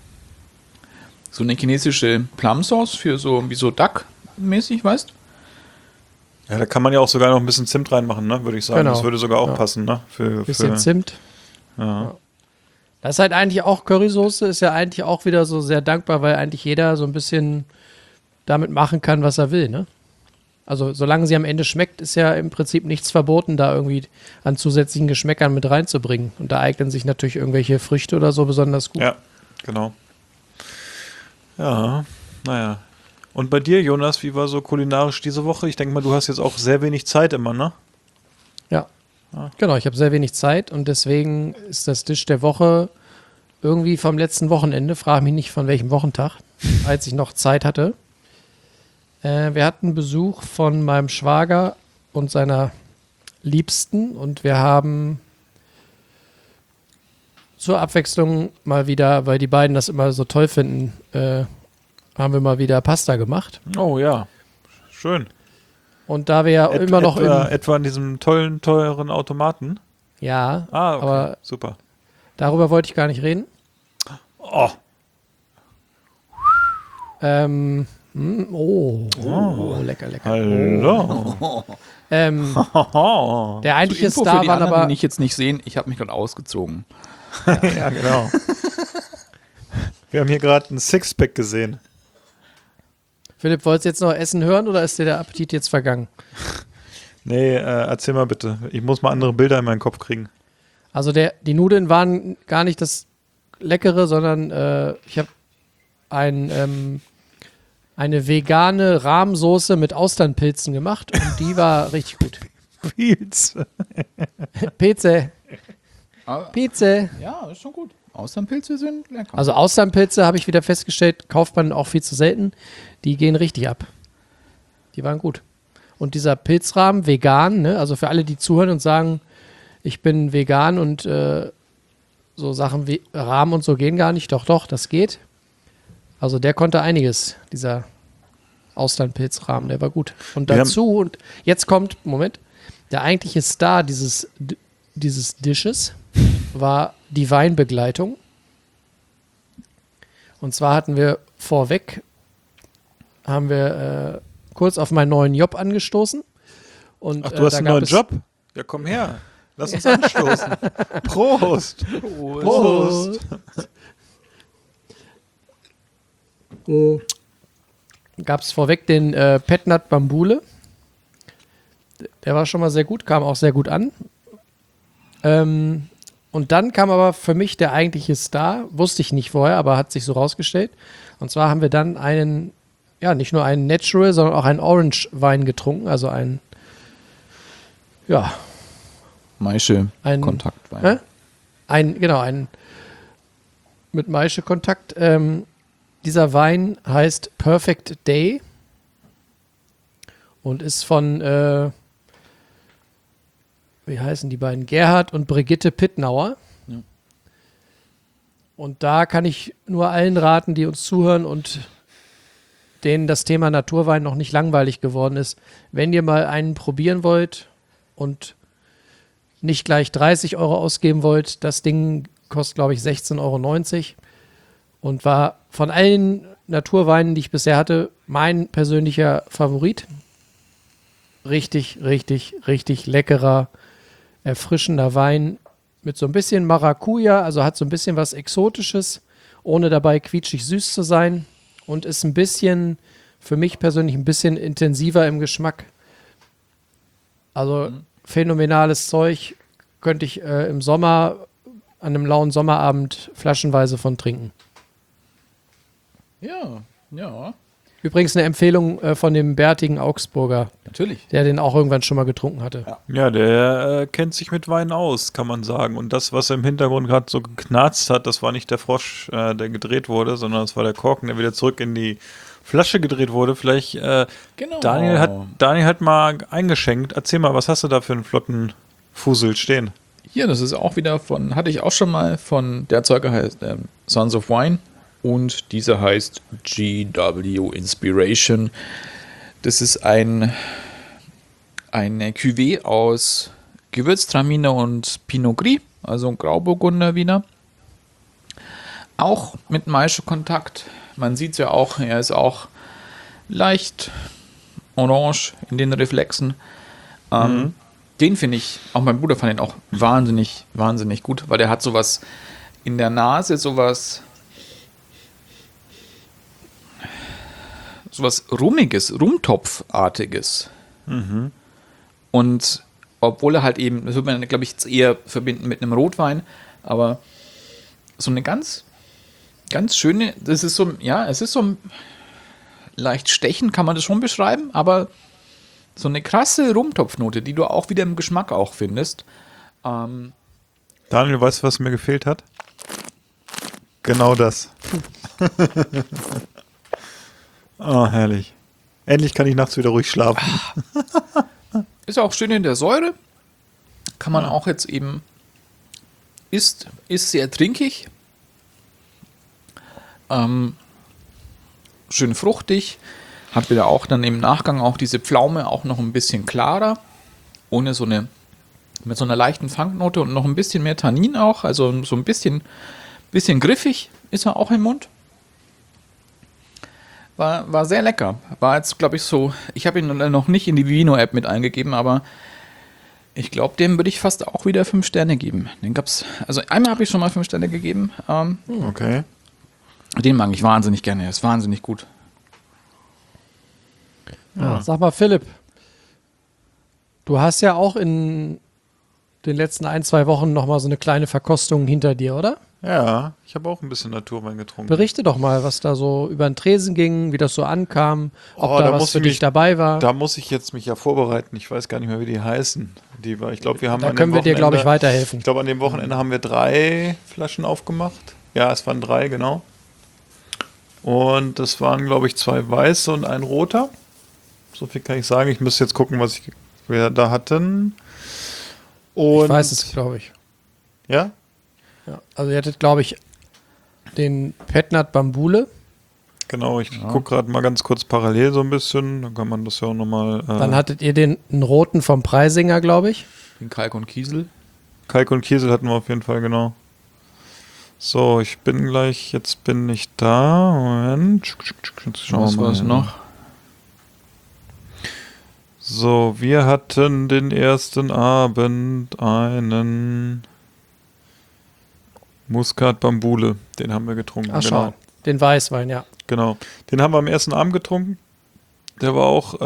chinesische Plum-Sauce wie so Duck-mäßig, weißt du? Ja, da kann man ja auch sogar noch ein bisschen Zimt reinmachen, ne, würde ich sagen. Genau. Das würde sogar auch passen, ne? Bisschen Zimt. Ja. Das ist halt eigentlich auch Currysoße, ist ja eigentlich auch wieder so sehr dankbar, weil eigentlich jeder so ein bisschen damit machen kann, was er will, ne? Also solange sie am Ende schmeckt, ist ja im Prinzip nichts verboten, da irgendwie an zusätzlichen Geschmäckern mit reinzubringen. Und da eignen sich natürlich irgendwelche Früchte oder so besonders gut. Ja, genau. Ja, naja. Und bei dir, Jonas, wie war so kulinarisch diese Woche? Ich denke mal, du hast jetzt auch sehr wenig Zeit immer, ne? Ja, genau. Ich habe sehr wenig Zeit und deswegen ist das Dish der Woche irgendwie vom letzten Wochenende, frage mich nicht von welchem Wochentag, als ich noch Zeit hatte. Wir hatten Besuch von meinem Schwager und seiner Liebsten und wir haben zur Abwechslung mal wieder, weil die beiden das immer so toll finden, haben wir mal wieder Pasta gemacht. Oh ja, schön. Und da wir ja immer noch etwa in diesem teuren Automaten? Ja, okay, aber super. Darüber wollte ich gar nicht reden. Oh. Lecker. Hallo. Der eigentliche Info Star für die waren anderen, aber... die ich jetzt nicht sehen, ich habe mich gerade ausgezogen. Ja, genau. Wir haben hier gerade ein Sixpack gesehen. Philipp, wolltest du jetzt noch Essen hören oder ist dir der Appetit jetzt vergangen? Nee, erzähl mal bitte. Ich muss mal andere Bilder in meinen Kopf kriegen. Also die Nudeln waren gar nicht das Leckere, sondern ich habe eine vegane Rahmsoße mit Austernpilzen gemacht und die war richtig gut. Pilze. Pilze. Ja, ist schon gut. Austernpilze sind lecker. Also Austernpilze, habe ich wieder festgestellt, kauft man auch viel zu selten. Die gehen richtig ab. Die waren gut. Und dieser Pilzrahmen, vegan, ne? Also für alle, die zuhören und sagen, ich bin vegan und so Sachen wie Rahmen und so gehen gar nicht. Doch, das geht. Also der konnte einiges, dieser Austernpilzrahmen, der war gut. Und dazu, und jetzt kommt, Moment, der eigentliche Star dieses Dishes war die Weinbegleitung. Und zwar hatten wir vorweg, haben wir kurz auf meinen neuen Job angestoßen. Und, ach, du hast einen neuen Job? Ja, komm her. Lass uns anstoßen. Prost. Prost. Gab es vorweg den Petnat Bambule. Der war schon mal sehr gut, kam auch sehr gut an. Und dann kam aber für mich der eigentliche Star, wusste ich nicht vorher, aber hat sich so rausgestellt. Und zwar haben wir dann nicht nur einen Natural, sondern auch einen Orange-Wein getrunken, also einen, Maische-Kontaktwein. Einen mit Maische-Kontakt. Dieser Wein heißt Perfect Day und ist von, wie heißen die beiden? Gerhard und Brigitte Pittnauer. Ja. Und da kann ich nur allen raten, die uns zuhören und denen das Thema Naturwein noch nicht langweilig geworden ist, wenn ihr mal einen probieren wollt und nicht gleich 30 Euro ausgeben wollt, das Ding kostet, glaube ich, 16,90 Euro. Und war von allen Naturweinen, die ich bisher hatte, mein persönlicher Favorit. Richtig, richtig, richtig leckerer, erfrischender Wein mit so ein bisschen Maracuja, also hat so ein bisschen was Exotisches, ohne dabei quietschig süß zu sein und ist ein bisschen, für mich persönlich ein bisschen intensiver im Geschmack. Also phänomenales Zeug. Könnte ich im Sommer, an einem lauen Sommerabend, flaschenweise von trinken. Ja. Übrigens eine Empfehlung von dem bärtigen Augsburger, Natürlich. der den auch irgendwann schon mal getrunken hatte. Ja, der kennt sich mit Wein aus, kann man sagen. Und das, was im Hintergrund gerade so geknarzt hat, das war nicht der Frosch, der gedreht wurde, sondern das war der Korken, der wieder zurück in die Flasche gedreht wurde. Vielleicht, Genau. Daniel hat mal eingeschenkt. Erzähl mal, was hast du da für einen flotten Fusel stehen? Hier, das ist auch wieder hatte ich auch schon mal der Erzeuger heißt Sons of Wine und dieser heißt GW Inspiration. Das ist eine Cuvée aus Gewürztraminer und Pinot Gris, also ein Grauburgunder Wiener. Auch mit Maischekontakt. Man sieht es ja auch, er ist auch leicht orange in den Reflexen. Den finde ich, auch mein Bruder fand ihn auch wahnsinnig, wahnsinnig gut, weil der hat sowas in der Nase, sowas Rummiges, Rumtopfartiges. Und obwohl er halt eben, das würde man, glaube ich, jetzt eher verbinden mit einem Rotwein, aber so eine ganz schöne, das ist so, ja, es ist so leicht stechend, kann man das schon beschreiben, aber so eine krasse Rumtopfnote, die du auch wieder im Geschmack auch findest. Daniel, weißt du, was mir gefehlt hat? Genau das. Oh, herrlich. Endlich kann ich nachts wieder ruhig schlafen. Ist auch schön in der Säure. Kann man auch jetzt eben, ist sehr trinkig. Schön fruchtig. Hat wieder auch dann im Nachgang auch diese Pflaume auch noch ein bisschen klarer. Ohne mit so einer leichten Fangnote und noch ein bisschen mehr Tannin auch. Also so ein bisschen griffig ist er auch im Mund. War sehr lecker. War jetzt, glaube ich, so, ich habe ihn noch nicht in die Vivino-App mit eingegeben, aber ich glaube, dem würde ich fast auch wieder 5 Sterne geben. Den gab's, also einmal habe ich schon mal 5 Sterne gegeben. Okay. Den mag ich wahnsinnig gerne, er ist wahnsinnig gut. Ja. Sag mal, Philipp, du hast ja auch in den letzten 1-2 Wochen noch mal so eine kleine Verkostung hinter dir, oder? Ja, ich habe auch ein bisschen Naturwein getrunken. Berichte doch mal, was da so über den Tresen ging, wie das so ankam, ob da was für dich dabei war. Da muss ich jetzt mich ja vorbereiten. Ich weiß gar nicht mehr, wie die heißen. Ich glaube, wir haben Da können wir dir, glaube ich, weiterhelfen. Ich glaube, an dem Wochenende haben wir 3 Flaschen aufgemacht. Ja, es waren 3, genau. Und das waren, glaube ich, 2 weiße und ein roter. So viel kann ich sagen. Ich müsste jetzt gucken, was wir da hatten. Und ich weiß es, glaube ich. Ja? Ja, also ihr hattet, glaube ich, den Petnat Bambule. Genau, ich gucke gerade mal ganz kurz parallel so ein bisschen. Dann kann man das ja auch nochmal... Dann hattet ihr den roten vom Preisinger, glaube ich. Den Kalk und Kiesel. Kalk und Kiesel hatten wir auf jeden Fall, genau. So, jetzt bin ich da. Moment. Jetzt schauen Was wir mal war es hier. noch? So, wir hatten den ersten Abend einen Muscat Bambule. Den haben wir getrunken. Ach, schau. Den Weißwein, ja. Genau. Den haben wir am ersten Abend getrunken. Der war auch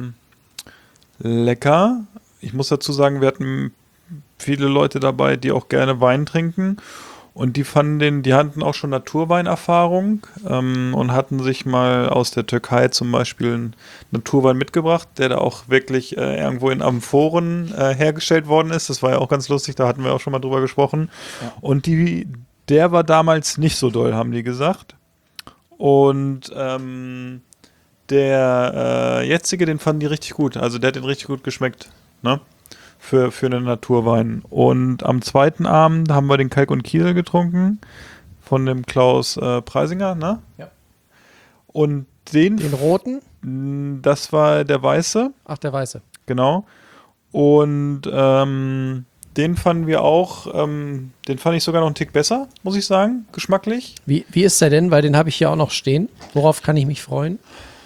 lecker. Ich muss dazu sagen, wir hatten viele Leute dabei, die auch gerne Wein trinken. Und die hatten auch schon Naturweinerfahrung und hatten sich mal aus der Türkei zum Beispiel einen Naturwein mitgebracht, der da auch wirklich irgendwo in Amphoren hergestellt worden ist. Das war ja auch ganz lustig, da hatten wir auch schon mal drüber gesprochen. Ja. Und der war damals nicht so doll, haben die gesagt. Und der jetzige, den fanden die richtig gut. Also der hat den richtig gut geschmeckt, ne? Für einen Naturwein. Und am zweiten Abend haben wir den Kalk und Kiesel getrunken von dem Klaus Preisinger, ne? Ja. Und den roten? Das war der weiße. Ach, der weiße. Genau. Und den fanden wir auch, den fand ich sogar noch einen Tick besser, muss ich sagen, geschmacklich. Wie ist der denn? Weil den habe ich hier auch noch stehen. Worauf kann ich mich freuen?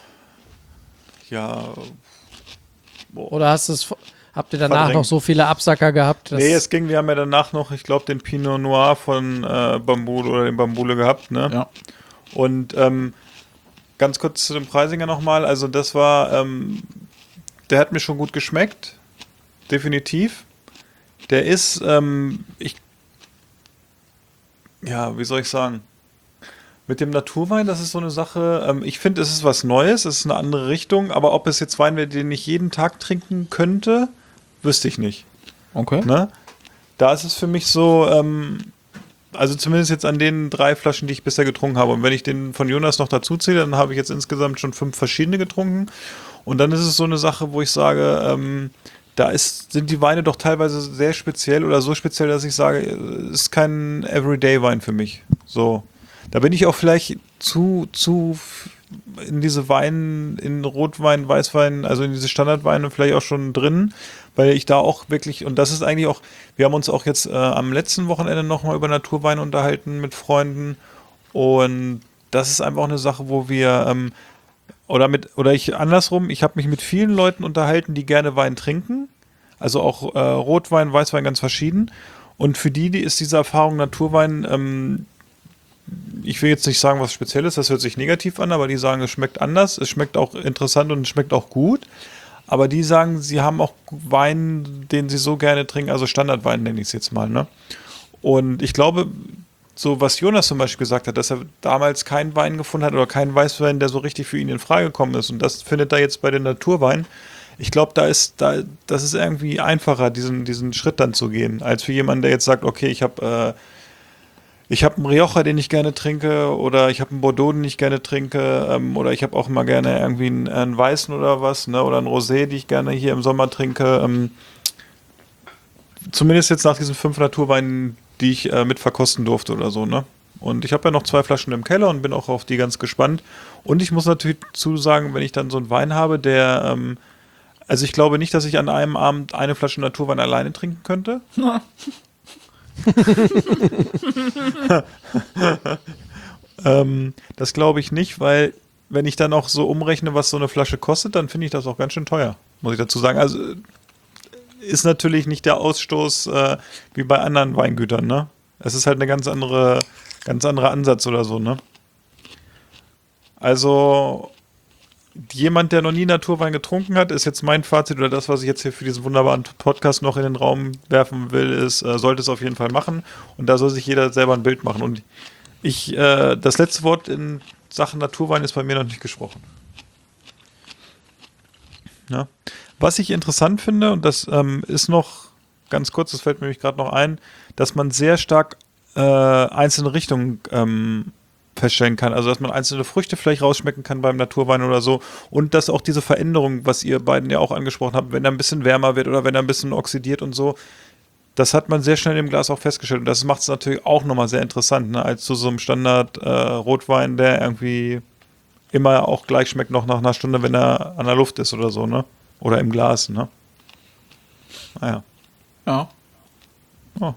Ja. Oder habt ihr danach noch so viele Absacker gehabt? Nee, wir haben ja danach noch, ich glaube, den Pinot Noir von Bambule oder den Bambule gehabt, ne? Ja. Und ganz kurz zu dem Preisinger nochmal, also das war, der hat mir schon gut geschmeckt. definitiv. Der ist, wie soll ich sagen? Mit dem Naturwein, das ist so eine Sache, ich finde, es ist was Neues, es ist eine andere Richtung, aber ob es jetzt Wein wäre, den ich jeden Tag trinken könnte, wüsste ich nicht. Okay. Ne? Da ist es für mich so, also zumindest jetzt an den 3 Flaschen, die ich bisher getrunken habe. Und wenn ich den von Jonas noch dazu zähle, dann habe ich jetzt insgesamt schon 5 verschiedene getrunken. Und dann ist es so eine Sache, wo ich sage, sind die Weine doch teilweise sehr speziell oder so speziell, dass ich sage, es ist kein Everyday-Wein für mich. So. Da bin ich auch vielleicht zu in diese Weine, in Rotwein, Weißwein, also in diese Standardweine vielleicht auch schon drin, weil ich da auch wirklich, und das ist eigentlich auch, wir haben uns auch jetzt am letzten Wochenende nochmal über Naturweine unterhalten mit Freunden und das ist einfach auch eine Sache, wo wir, ich habe mich mit vielen Leuten unterhalten, die gerne Wein trinken, also auch Rotwein, Weißwein ganz verschieden und für die ist diese Erfahrung Naturwein, ich will jetzt nicht sagen, was Spezielles, das hört sich negativ an, aber die sagen, es schmeckt anders, es schmeckt auch interessant und es schmeckt auch gut. Aber die sagen, sie haben auch Wein, den sie so gerne trinken, also Standardwein nenne ich es jetzt mal. Ne? Und ich glaube, so was Jonas zum Beispiel gesagt hat, dass er damals keinen Wein gefunden hat oder keinen Weißwein, der so richtig für ihn in Frage gekommen ist. Und das findet er jetzt bei den Naturweinen. Ich glaube, das ist irgendwie einfacher, diesen Schritt dann zu gehen, als für jemanden, der jetzt sagt, okay, ich habe einen Rioja, den ich gerne trinke, oder ich habe einen Bordeaux, den ich gerne trinke, oder ich habe auch immer gerne irgendwie einen Weißen oder was, ne, oder einen Rosé, die ich gerne hier im Sommer trinke. Zumindest jetzt nach diesen 5 Naturweinen, die ich mit verkosten durfte oder so, ne. Und ich habe ja noch 2 Flaschen im Keller und bin auch auf die ganz gespannt. Und ich muss natürlich zusagen, wenn ich dann so einen Wein habe, der, also ich glaube nicht, dass ich an einem Abend eine Flasche Naturwein alleine trinken könnte. Das glaube ich nicht, weil wenn ich dann auch so umrechne, was so eine Flasche kostet, dann finde ich das auch ganz schön teuer, muss ich dazu sagen. Also ist natürlich nicht der Ausstoß wie bei anderen Weingütern, ne? Es ist halt eine ganz anderer Ansatz oder so, ne? Also jemand, der noch nie Naturwein getrunken hat, ist jetzt mein Fazit oder das, was ich jetzt hier für diesen wunderbaren Podcast noch in den Raum werfen will, ist, sollte es auf jeden Fall machen und da soll sich jeder selber ein Bild machen und das letzte Wort in Sachen Naturwein ist bei mir noch nicht gesprochen. Ja. Was ich interessant finde, und das ist noch ganz kurz, das fällt mir nämlich gerade noch ein, dass man sehr stark einzelne Richtungen feststellen kann. Also, dass man einzelne Früchte vielleicht rausschmecken kann beim Naturwein oder so. Und dass auch diese Veränderung, was ihr beiden ja auch angesprochen habt, wenn er ein bisschen wärmer wird oder wenn er ein bisschen oxidiert und so, das hat man sehr schnell im Glas auch festgestellt. Und das macht es natürlich auch nochmal sehr interessant, ne? Als zu so einem Standard-Rotwein, der irgendwie immer auch gleich schmeckt, noch nach einer Stunde, wenn er an der Luft ist oder so, ne? Oder im Glas, ne? Naja. Ja. Oh.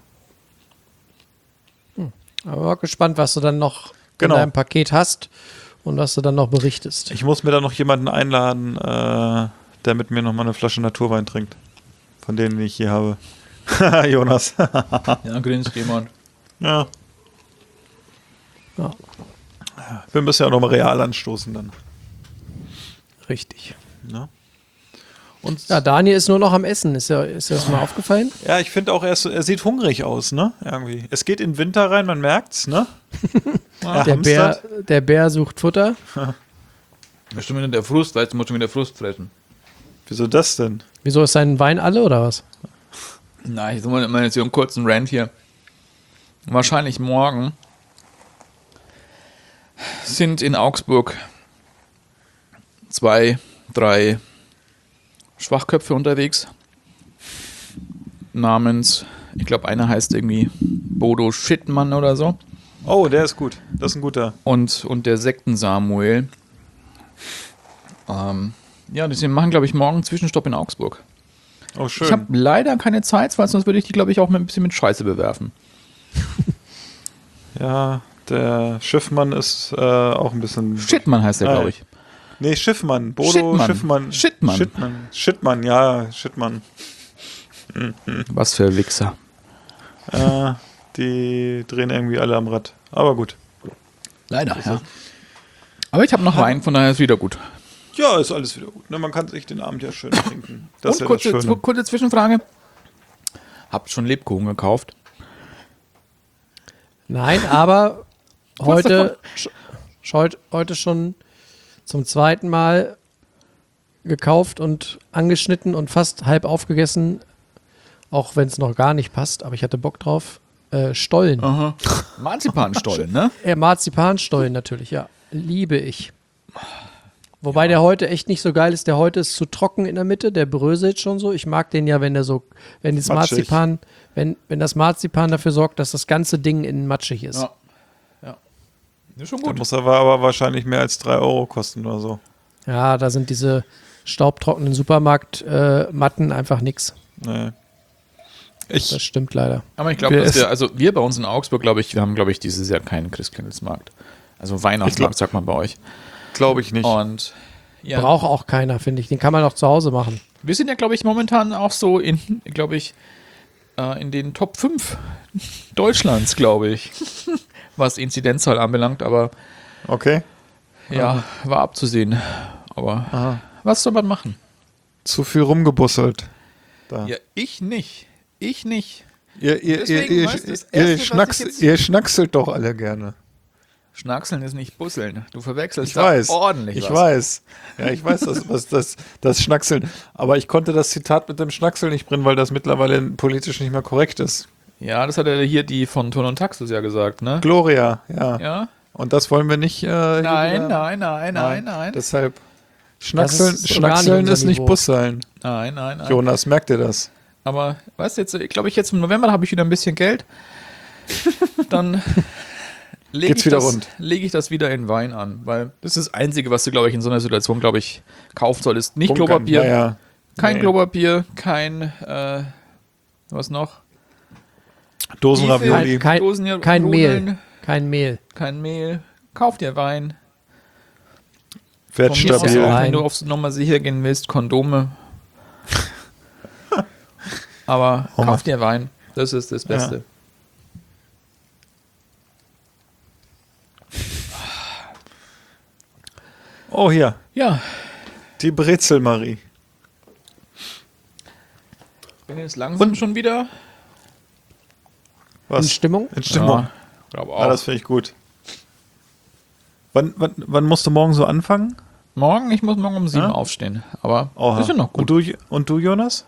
Aber gespannt, was du dann noch Genau. in deinem Paket hast und was du dann noch berichtest. Ich muss mir da noch jemanden einladen, der mit mir nochmal eine Flasche Naturwein trinkt. Von denen, die ich hier habe. Jonas. Ja, grinst jemand. Ja. Ja. Wir müssen ja auch nochmal real anstoßen dann. Richtig. Ja. Und Ja, Daniel ist nur noch am Essen. Ist dir das mal aufgefallen? ja, ich finde auch, er sieht hungrig aus, ne? Irgendwie. Es geht in den Winter rein, man merkt's, ne? Der Bär sucht Futter. Das ist schon wieder der Frust, weißt du, musst schon wieder Frust fressen. Wieso das denn? Wieso ist sein Wein alle oder was? Na, ich mache jetzt hier einen kurzen Rant hier. Wahrscheinlich morgen sind in Augsburg 2, 3 Schwachköpfe unterwegs. Namens, ich glaube, einer heißt irgendwie Bodo Schittmann oder so. Oh, der ist gut. Das ist ein guter. Und der Sekten Samuel. Ja, die machen, glaube ich, morgen einen Zwischenstopp in Augsburg. Oh, schön. Ich habe leider keine Zeit, weil sonst würde ich die, glaube ich, auch ein bisschen mit Scheiße bewerfen. Ja, der Schiffmann ist auch ein bisschen... Schittmann heißt der, glaube ich. Nee, Schiffmann. Bodo Schittmann. Schittmann, ja, Schittmann. Was für Wichser. Die drehen irgendwie alle am Rad. Aber gut. Leider, ja. Aber ich habe noch Wein, von daher ist wieder gut. Ja, ist alles wieder gut. Ne? Man kann sich den Abend ja schön trinken. Das Und ist ja das Schöne. kurze Zwischenfrage. Habt schon Lebkuchen gekauft? Nein, aber heute schon zum zweiten Mal gekauft und angeschnitten und fast halb aufgegessen, auch wenn es noch gar nicht passt, aber ich hatte Bock drauf. Stollen. Aha. Marzipanstollen, ne? Marzipanstollen natürlich, ja. Liebe ich. Wobei der heute echt nicht so geil ist. Der heute ist zu trocken in der Mitte, der bröselt schon so. Ich mag den ja, wenn das Matschig. Marzipan, wenn das Marzipan dafür sorgt, dass das ganze Ding innen matschig ist. Ja. Ist schon Der gut. muss aber wahrscheinlich mehr als 3 Euro kosten oder so. Ja, da sind diese staubtrockenen Supermarkt-Matten einfach nix. Nee. Das stimmt leider. Aber ich glaube, Wir wir bei uns in Augsburg, wir haben, glaube ich, dieses Jahr keinen Christkindlesmarkt. Also Weihnachtsmarkt, sagt man bei euch. Glaube ich nicht. Und ja, Braucht auch keiner, finde ich. Den kann man auch zu Hause machen. wir sind ja, glaube ich, momentan auch so in den Top 5 Deutschlands, glaube ich, was Inzidenzzahl anbelangt, aber Okay. ja, war abzusehen. Aber was soll man machen? Zu viel rumgebusselt. Da. Ja, ich nicht. Ihr Deswegen, weißt du, das Erste, was ich jetzt- ihr schnackselt doch alle gerne. Schnackseln ist nicht busseln. Du verwechselst Ich da weiß. ordentlich Ich was. weiß. Ja, ich weiß, das Schnackseln. Aber ich konnte das Zitat mit dem Schnackseln nicht bringen, weil das mittlerweile politisch nicht mehr korrekt ist. Ja, das hat ja hier die von Ton und Taxus ja gesagt, ne? Gloria, ja. Ja? Und das wollen wir nicht. Nein. Deshalb. Das ist so gar nicht Schnackseln unser ist nicht Niveau. Busseln. Nein. Jonas, merkt ihr das? Aber weißt du, jetzt im November habe ich wieder ein bisschen Geld. Dann Geht's wieder rund. lege ich das wieder in Wein an, weil das ist das Einzige, was du, glaube ich, in so einer Situation, glaube ich, kaufen solltest. Nicht Bunkern. Klopapier, Ja. kein Nee. Klopapier, kein, was noch? Dosenravioli. Kein Mehl. Kein Mehl. Kein Mehl. Kauf dir Wein. Wird Von mir aus stabil. auch, Wein. wenn du aufs Nummer sicher gehen willst, Kondome. Aber kauf dir Wein. Das ist das Beste. Oh, hier. Ja, Die Brezelmarie. bin jetzt langsam schon wieder. Was? In Stimmung? In Stimmung. Ja, glaube auch. Ah, das finde ich gut. Wann musst du morgen so anfangen? Ich muss morgen um 7 Ja? aufstehen. Aber Oha. ist ja noch gut. Und du, Jonas?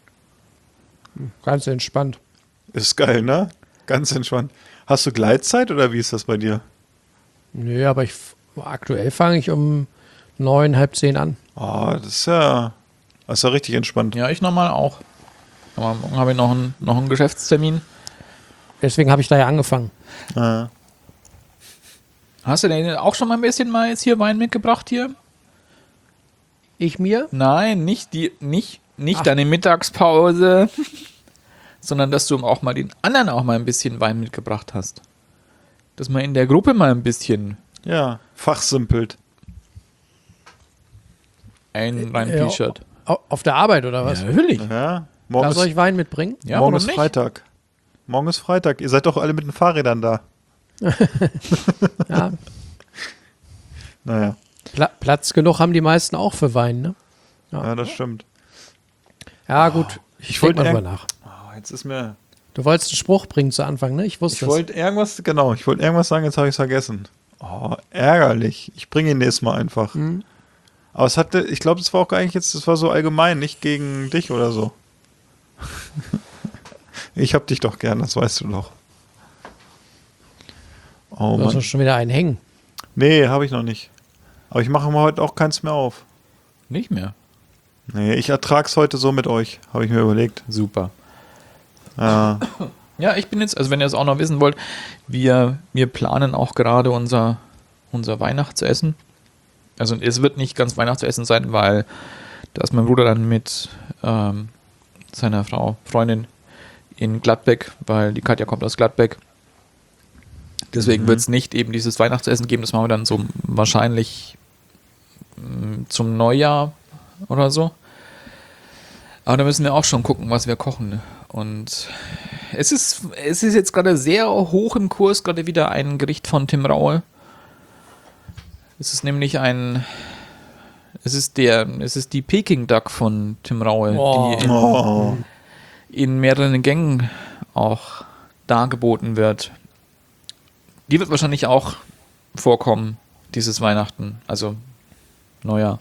Ganz entspannt. Ist geil, ne? Ganz entspannt. Hast du Gleitzeit oder wie ist das bei dir? Nö, aber aktuell fange ich um 9, halb 10 an. Oh, das ist ja richtig entspannt. Ja, ich normal auch. Aber morgen habe ich noch einen Geschäftstermin. Deswegen habe ich da ja angefangen. Ja. Hast du denn auch schon mal ein bisschen jetzt hier Wein mitgebracht hier? Ich mir? Nein, nicht deine Mittagspause, sondern dass du auch mal den anderen auch mal ein bisschen Wein mitgebracht hast. Dass man in der Gruppe mal ein bisschen Ja, fachsimpelt. ein Ja. T-Shirt. Auf der Arbeit oder was? Ja, natürlich. Ja, morgen Soll ich Wein mitbringen? Ja, morgen warum ist nicht? Freitag. Morgen ist Freitag. Ihr seid doch alle mit den Fahrrädern da. Ja. Naja, Platz genug haben die meisten auch für Wein, ne? ja, das stimmt. Ja, gut. Ich wollte denke mal eher- drüber nach. Oh, jetzt ist mir... Du wolltest einen Spruch bringen zu Anfang, ne? Ich wusste Ich wollte irgendwas sagen, jetzt habe ich es vergessen. Oh, ärgerlich. Ich bringe ihn nächstes Mal einfach. Aber ich glaube, das war auch eigentlich das war so allgemein, nicht gegen dich oder so. Ich hab dich doch gern, das weißt du doch. Oh Du hast Mann. doch schon wieder einen hängen. Nee, habe ich noch nicht. Aber ich mache mir heute auch keins mehr auf. Nicht mehr. Nee, ich ertrag's heute so mit euch, habe ich mir überlegt. Super. Ja, Ja, ich bin jetzt, also wenn ihr es auch noch wissen wollt, wir planen auch gerade unser Weihnachtsessen. Also es wird nicht ganz Weihnachtsessen sein, weil da ist mein Bruder dann mit seiner Freundin in Gladbeck, weil die Katja kommt aus Gladbeck. Deswegen wird es nicht eben dieses Weihnachtsessen geben, das machen wir dann so wahrscheinlich zum Neujahr oder so. Aber da müssen wir auch schon gucken, was wir kochen. Und es ist jetzt gerade sehr hoch im Kurs, gerade wieder ein Gericht von Tim Raue. Es ist nämlich Es ist die Peking Duck von Tim Raue, Oh. die in mehreren Gängen auch dargeboten wird. Die wird wahrscheinlich auch vorkommen, dieses Weihnachten, also Neujahr.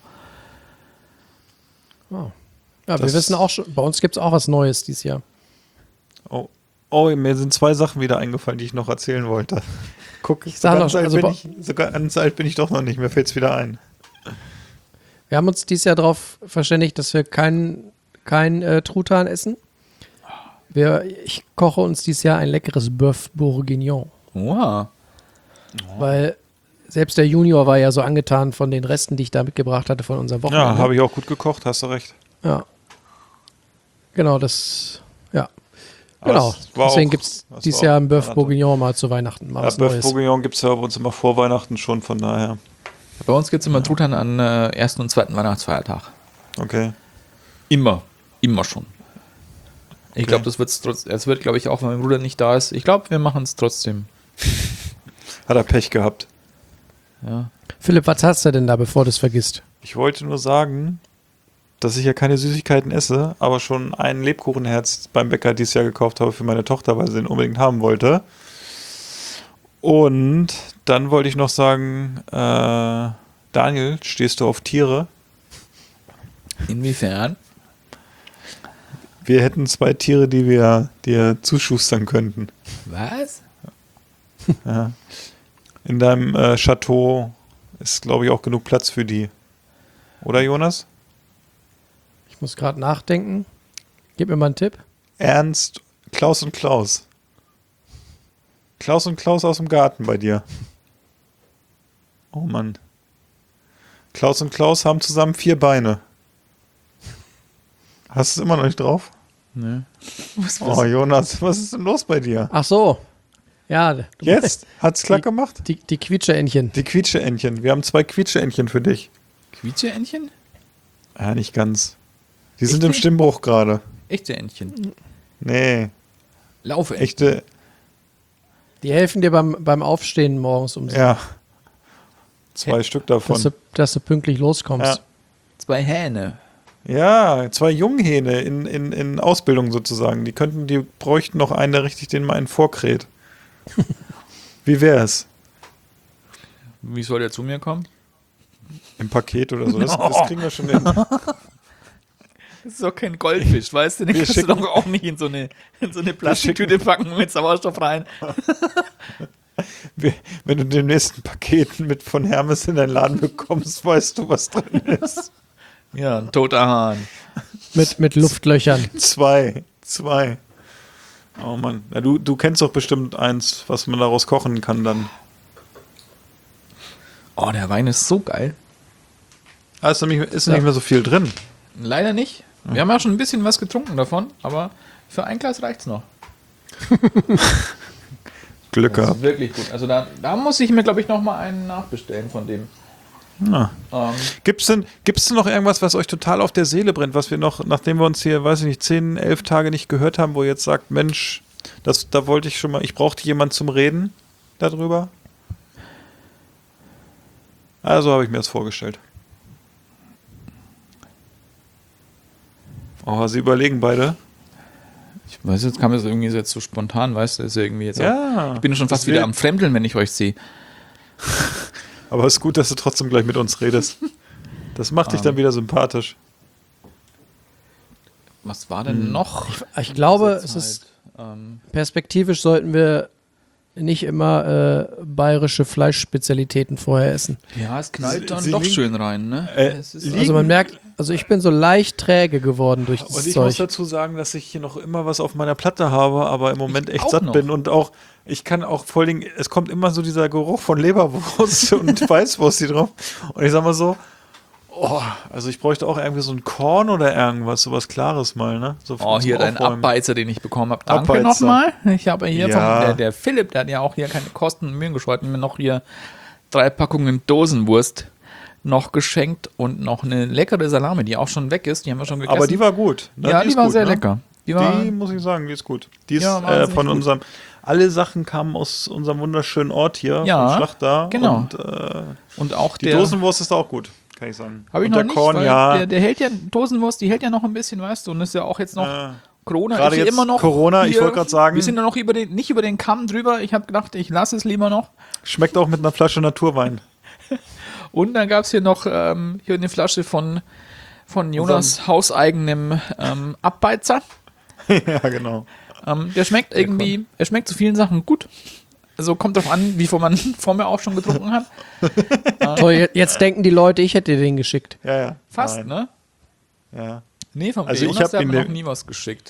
Ja, wir wissen auch schon, bei uns gibt es auch was Neues dieses Jahr. Oh, mir sind 2 Sachen wieder eingefallen, die ich noch erzählen wollte. Guck, Ich sag ganz noch, alt also so ganz alt bin ich doch noch nicht, mir fällt es wieder ein. Wir haben uns dieses Jahr darauf verständigt, dass wir kein Truthahn essen. Ich koche uns dieses Jahr ein leckeres Bœuf Bourguignon. Wow. Weil selbst der Junior war ja so angetan von den Resten, die ich da mitgebracht hatte von unserem Wochenende. Ja, habe ich auch gut gekocht, hast du recht. Ja. Genau, ja. Aber Genau. es war Deswegen auch- gibt es das dieses war Jahr auch ein Bœuf Weihnachten. Bourguignon mal zu Weihnachten. Mal Ja, was Bœuf Neues. Bourguignon gibt es ja bei uns immer vor Weihnachten schon, von daher. Bei uns gibt es immer Truthahn an ersten und zweiten Weihnachtsfeiertag. Okay. Immer schon. Ich glaube, es wird, glaube ich, auch, wenn mein Bruder nicht da ist. Ich glaube, wir machen es trotzdem. Hat er Pech gehabt. Ja. Philipp, was hast du denn da, bevor du es vergisst? Ich wollte nur sagen, dass ich ja keine Süßigkeiten esse, aber schon ein Lebkuchenherz beim Bäcker dieses Jahr gekauft habe für meine Tochter, weil sie den unbedingt haben wollte. Und dann wollte ich noch sagen, Daniel, stehst du auf Tiere? Inwiefern? Wir hätten 2 Tiere, die wir dir zuschustern könnten. Was? Ja. In deinem Chateau ist, glaube ich, auch genug Platz für die. Oder, Jonas? Ich muss gerade nachdenken. Gib mir mal einen Tipp. Ernst, Klaus und Klaus. Klaus und Klaus aus dem Garten bei dir. Oh Mann. Klaus und Klaus haben zusammen 4 Beine. Hast du es immer noch nicht drauf? Ne. Oh, Jonas, was ist denn los bei dir? Ach so. Ja, du Jetzt? Hat's klack gemacht? Die Quietscheentchen. Die Quietscheentchen. Wir haben 2 Quietscheentchen für dich. Quietscheentchen? Ja, nicht ganz. Die sind Echte? im Stimmbruch gerade. Echte Entchen. Nee, Laufe. echte, Die helfen dir beim Aufstehen morgens, ja. 2 Stück davon. dass du pünktlich loskommst. Ja. 2 Hähne. Ja, 2 Junghähne in Ausbildung sozusagen. Die bräuchten noch einen, der richtig den mal einen vorkräht. Wie wär's? Wie soll der zu mir kommen? Im Paket oder so. Das kriegen wir schon hin. Das ist doch kein Goldfisch, weißt du? Den Wir kannst du schicken- doch auch nicht in so eine Plastiktüte packen mit Sauerstoff rein. Wenn du den nächsten Paketen mit von Hermes in deinen Laden bekommst, weißt du, was drin ist. Ja, ein toter Hahn. Mit Luftlöchern. 2. Oh Mann. Ja, du kennst doch bestimmt eins, was man daraus kochen kann dann. Oh, der Wein ist so geil. Ah, ist nicht mehr so viel drin. Leider nicht. Wir haben ja schon ein bisschen was getrunken davon, aber für ein Glas reicht's noch. Glück Das gehabt. ist wirklich gut. Also da muss ich mir, glaube ich, noch mal einen nachbestellen von dem. Na. Gibt's denn noch irgendwas, was euch total auf der Seele brennt, was wir noch, nachdem wir uns hier, weiß ich nicht, 10, 11 Tage nicht gehört haben, wo ihr jetzt sagt, Mensch, da wollte ich schon mal, ich brauchte jemanden zum Reden darüber? Also habe ich mir das vorgestellt. Oh, sie überlegen beide. Ich weiß, jetzt kam es irgendwie jetzt so spontan, weißt du, ist ja irgendwie jetzt Ja. auch, ich bin schon fast wieder am Fremdeln, wenn ich euch sehe. Aber es ist gut, dass du trotzdem gleich mit uns redest. Das macht dich dann wieder sympathisch. Was war denn noch? Ich glaube, es ist perspektivisch sollten wir nicht immer bayerische Fleischspezialitäten vorher essen. Ja, es knallt dann Sie doch liegen- schön rein, ne? Es ist Also man merkt, also ich bin so leicht träge geworden durch Und das ich muss Zeug. dazu sagen, dass ich hier noch immer was auf meiner Platte habe, aber im Moment Ich echt auch satt noch. bin und auch, ich kann auch vor allen Dingen, es kommt immer so dieser Geruch von Leberwurst und Weißwurst hier drauf. Und ich sag mal so, also ich bräuchte auch irgendwie so ein Korn oder irgendwas, sowas Klares mal, ne? So Oh, zum hier dein Aufräumen. Abbeizer, den ich bekommen habe. Danke Abbeizer. nochmal. Ich habe hier Ja. von der Philipp, der hat ja auch hier keine Kosten und Mühen gescheut, mir noch hier 3 Packungen Dosenwurst noch geschenkt und noch eine leckere Salami, die auch schon weg ist. Die haben wir schon gegessen. Aber die war gut. Ne? ja, die ist war gut, sehr ne? lecker. Die war, Die muss ich sagen, die ist gut. Die ist Ja, wahnsinnig von gut. unserem, alle Sachen kamen aus unserem wunderschönen Ort hier, Ja, vom Schlachter. genau. Und und auch die der Dosenwurst ist auch gut. kann ich sagen. Habe ich Und noch der nicht, Korn, weil ja. der hält ja, Dosenwurst, die hält ja noch ein bisschen, weißt du, und ist ja auch jetzt noch Corona. Gerade ist ja jetzt immer noch Corona, ich hier. wollte gerade sagen. Wir sind ja noch nicht über den Kamm drüber. Ich habe gedacht, ich lasse es lieber noch. Schmeckt auch mit einer Flasche Naturwein. Und dann gab es hier noch hier eine Flasche von Jonas hauseigenem Abbeizer. Ja, genau. Der schmeckt irgendwie, er schmeckt zu vielen Sachen gut. Also kommt drauf an, wie viel man vor mir auch schon getrunken hat. Toll, jetzt denken die Leute, ich hätte dir den geschickt. Ja. Fast, Nein. ne? Ja. Nee, vom Also ich Jonas, hab der hat ihm mir noch den- nie was geschickt.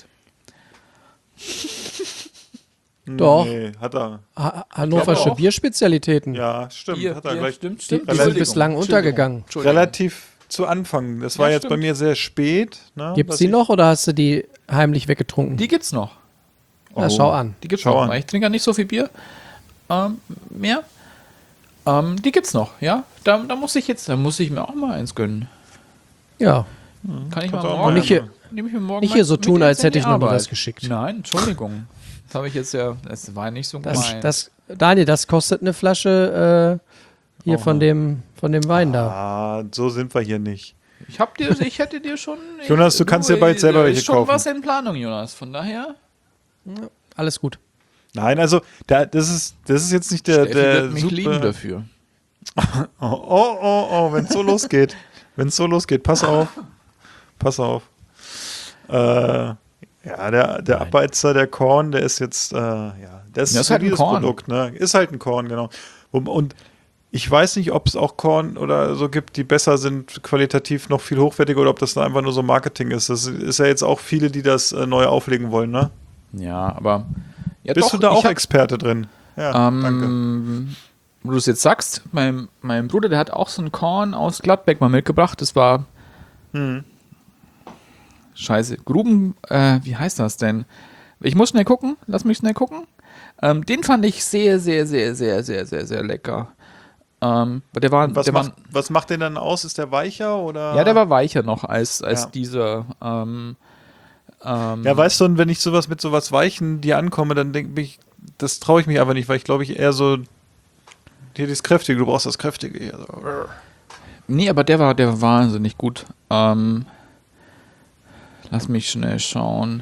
Doch. Nee, hat er. Hannoversche auch. Bierspezialitäten. Ja, stimmt. Bier, hat er Bier, gleich. stimmt. Die sind Entschuldigung. bislang untergegangen. Entschuldigung. Relativ zu Anfang. Das war Ja, jetzt bei stimmt. mir sehr spät. Ne, Gibt's dass die ich- noch oder hast du die heimlich weggetrunken? Die gibt's noch. Na, schau an. Die gibt's Schau noch. an. Weil ich trinke ja nicht so viel Bier mehr. Die gibt's noch, ja. Da muss ich mir auch mal eins gönnen. Ja. Kann ich mal Kannst du auch morgen. mal nicht hier- nehme ich mir morgen Nicht mal hier so mit tun, ins als in hätte die ich noch mal Arbeit. was geschickt. Nein, Entschuldigung. Das habe ich jetzt ja, das war nicht so gemeint. Daniel, das kostet eine Flasche hier von dem Wein da. Ah, so sind wir hier nicht. Ich hätte dir schon. Jonas, du kannst dir bald selber welche ist schon kaufen. was in Planung, Jonas. Von daher. Alles gut. Nein, also das ist jetzt nicht der Steffi wird mich super. lieben dafür. Oh, wenn es so losgeht. Wenn es so losgeht, pass auf. Pass auf. Ja, der Abbeizer, der Korn, der ist jetzt, der ist Ja, ist halt ein solides Korn. Produkt, ne? Ist halt ein Korn, genau. Und ich weiß nicht, ob es auch Korn oder so gibt, die besser sind, qualitativ noch viel hochwertiger, oder ob das dann einfach nur so Marketing ist. Das ist ja jetzt auch viele, die das neu auflegen wollen, ne? Ja, aber. Ja, Bist doch, du da ich auch hab- Experte drin? Ja, danke. Wo du es jetzt sagst, mein Bruder, der hat auch so ein Korn aus Gladbeck mal mitgebracht. Das war. Scheiße. Gruben, wie heißt das denn? Ich muss schnell gucken. Lass mich schnell gucken. Den fand ich sehr, sehr, sehr, sehr, sehr, sehr, sehr lecker. Der war, Was macht den dann aus? Ist der weicher oder? ja, der war weicher noch als Ja. dieser. Ja, weißt du, und wenn ich mit sowas Weichen dir ankomme, dann denke ich, das traue ich mich einfach nicht, weil ich glaube ich eher so hier das Kräftige, du brauchst das Kräftige hier. So. Nee, aber der war wahnsinnig gut. Lass mich schnell schauen.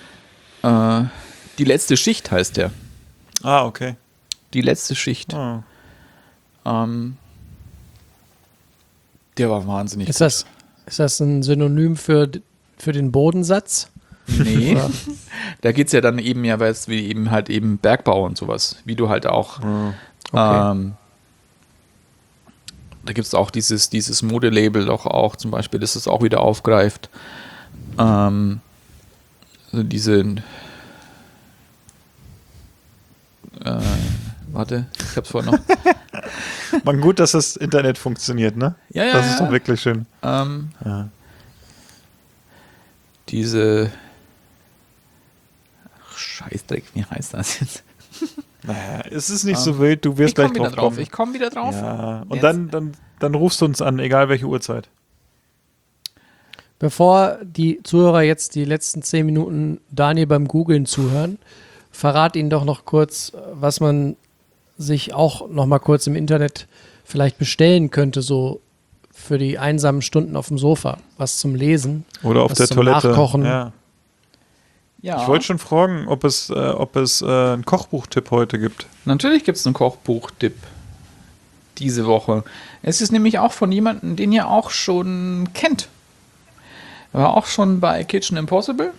Die letzte Schicht heißt der. Ah, okay. Die letzte Schicht. Ah. Der war wahnsinnig Ist das ein Synonym für den Bodensatz? Nee. Da geht es ja dann eben ja, weil es wie eben halt eben Bergbau und sowas. Wie du halt auch. Okay. Da gibt es auch dieses Modelabel doch auch zum Beispiel, das es auch wieder aufgreift. Also warte, ich hab's vorhin noch. Man, gut, dass das Internet funktioniert, ne? Ja, Das ist doch wirklich schön. Diese Scheißdreck, wie heißt das jetzt? Naja, es ist nicht so wild, du wirst Ich komme gleich wieder drauf drauf. kommen. Ich komme wieder drauf. Ja, und Jetzt. dann rufst du uns an, egal welche Uhrzeit. Bevor die Zuhörer jetzt die letzten 10 Minuten Daniel beim Googlen zuhören, verrat ihnen doch noch kurz, was man sich auch noch mal kurz im Internet vielleicht bestellen könnte, so für die einsamen Stunden auf dem Sofa. Was zum Lesen. Oder auf was der zum Toilette. Nachkochen. Ja. Ja. Ich wollte schon fragen, ob es einen Kochbuchtipp heute gibt. Natürlich gibt es einen Kochbuch-Tipp diese Woche. Es ist nämlich auch von jemandem, den ihr auch schon kennt. Er war auch schon bei Kitchen Impossible.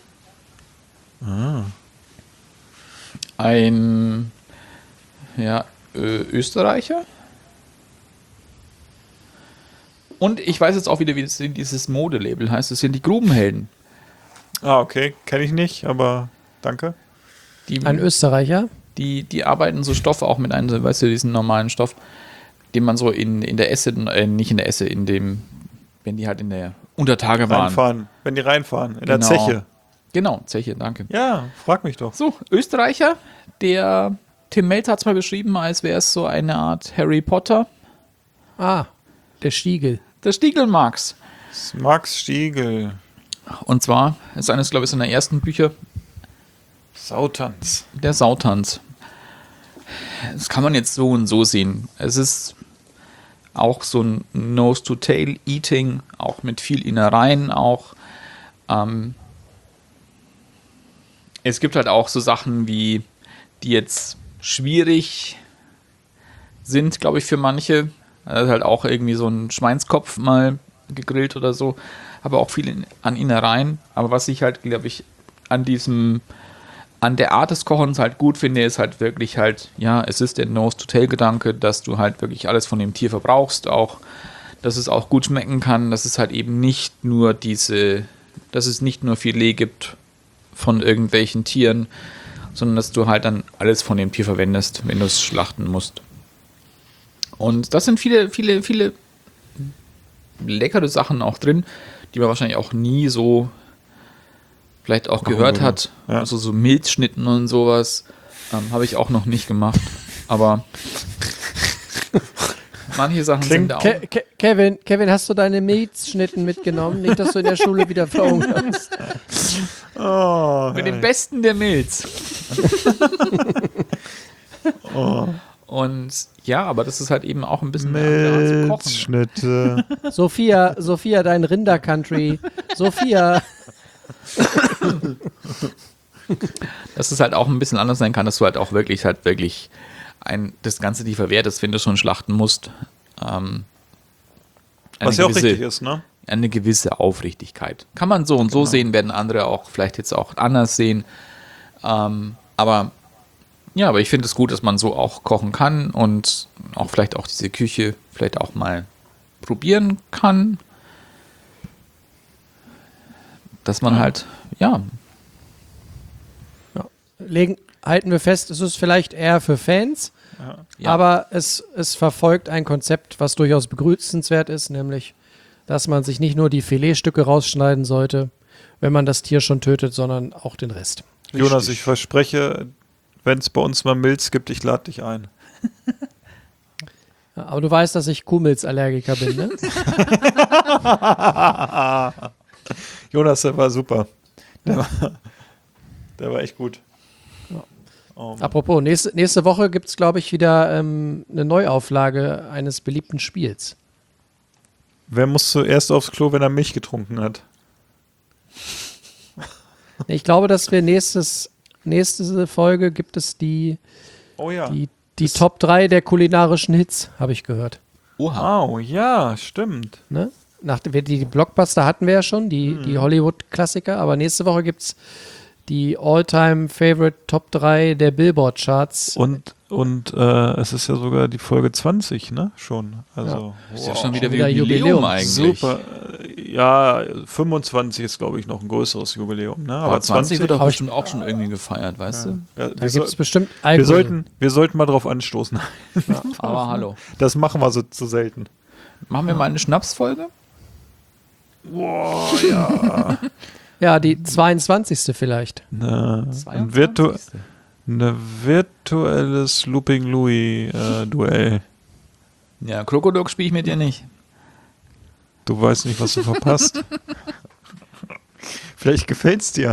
Ein Österreicher. Und ich weiß jetzt auch wieder, wie dieses Modelabel heißt. Das sind die Grubenhelden. Ah, okay. Kenne ich nicht, aber danke. Ein Österreicher. Die arbeiten so Stoffe auch mit einem, weißt du, diesen normalen Stoff, den man so in der Esse, nicht in der Esse, wenn die halt in der Untertage waren. Reinfahren. Wenn die reinfahren. In der Genau. Zeche. Genau, Zeche, danke. Ja, frag mich doch. So, Österreicher, der Tim Melzer hat es mal beschrieben, als wäre es so eine Art Harry Potter. Ah, der Stiegel. Der Stiegel Marx. Max Stiegel. Und zwar ist eines, glaube ich, seiner ersten Bücher Sautanz. der Sautanz. Das kann man jetzt so und so sehen. Es ist auch so ein Nose-to-Tail-Eating, auch mit viel Innereien auch. Es gibt halt auch so Sachen wie, die jetzt schwierig sind, glaube ich, für manche. Also halt auch irgendwie so ein Schweinskopf mal gegrillt oder so, aber auch viel an Innereien. Aber was ich halt, glaube ich, an der Art des Kochens halt gut finde, ist halt wirklich halt, ja, es ist der Nose-to-Tail-Gedanke, dass du halt wirklich alles von dem Tier verbrauchst, auch, dass es auch gut schmecken kann, dass es halt eben nicht nur dass es nicht nur Filet gibt von irgendwelchen Tieren, sondern dass du halt dann alles von dem Tier verwendest, wenn du es schlachten musst. Und das sind viele leckere Sachen auch drin, die man wahrscheinlich auch nie so vielleicht auch gehört hat. Ja. Also so Milzschnitten und sowas habe ich auch noch nicht gemacht. Aber manche Sachen sind da auch. Kevin, hast du deine Milzschnitten mitgenommen? Nicht, dass du in der Schule wieder verhungerst hast. Oh, Mit dem Besten der Milz. Und ja, aber das ist halt eben auch ein bisschen eine andere Art zu kochen. Milzschnitte. Sophia, dein Rinder-Country. Sophia. Dass es halt auch ein bisschen anders sein kann, dass du halt auch wirklich das Ganze die verwertest, wenn du schon schlachten musst. Was ja auch richtig ist, ne? Eine gewisse Aufrichtigkeit. Kann man so und so sehen, werden andere auch vielleicht jetzt auch anders sehen. Aber ich finde es gut, dass man so auch kochen kann und auch vielleicht auch diese Küche vielleicht auch mal probieren kann. Dass man halt, halten wir fest, es ist vielleicht eher für Fans, aber es verfolgt ein Konzept, was durchaus begrüßenswert ist, nämlich, dass man sich nicht nur die Filetstücke rausschneiden sollte, wenn man das Tier schon tötet, sondern auch den Rest. Jonas, ich verspreche, wenn es bei uns mal Milz gibt, ich lade dich ein. Ja, aber du weißt, dass ich Kuhmilzallergiker bin, ne? Jonas, der war super. Der war echt gut. Apropos, nächste Woche gibt es, glaube ich, wieder eine Neuauflage eines beliebten Spiels. Wer muss zuerst aufs Klo, wenn er Milch getrunken hat? Ich glaube, dass wir nächste Folge gibt es die Top 3 der kulinarischen Hits, habe ich gehört. Oha. Wow, ja, stimmt. Ne? Die Blockbuster hatten wir ja schon, die Hollywood-Klassiker, aber nächste Woche gibt es die All-Time-Favorite Top 3 der Billboard-Charts. Und es ist ja sogar die Folge 20, ne? Schon. Also, Ist ja schon wieder wieder Jubiläum eigentlich. super. Ja, 25 ist, glaube ich, noch ein größeres Jubiläum. Ne? Aber 20 wird doch bestimmt auch schon irgendwie gefeiert, weißt du? Ja, Da gibt es bestimmt Alkohol. wir sollten mal drauf anstoßen. Aber hallo. Das machen wir so zu selten. Machen wir mal eine Schnapsfolge? Boah, ja. Ja, die 22. vielleicht. Ein virtuelles Looping Louis Duell. Ja, Krokodok spiele ich mit dir nicht. Du weißt nicht, was du verpasst. Vielleicht gefällt's dir.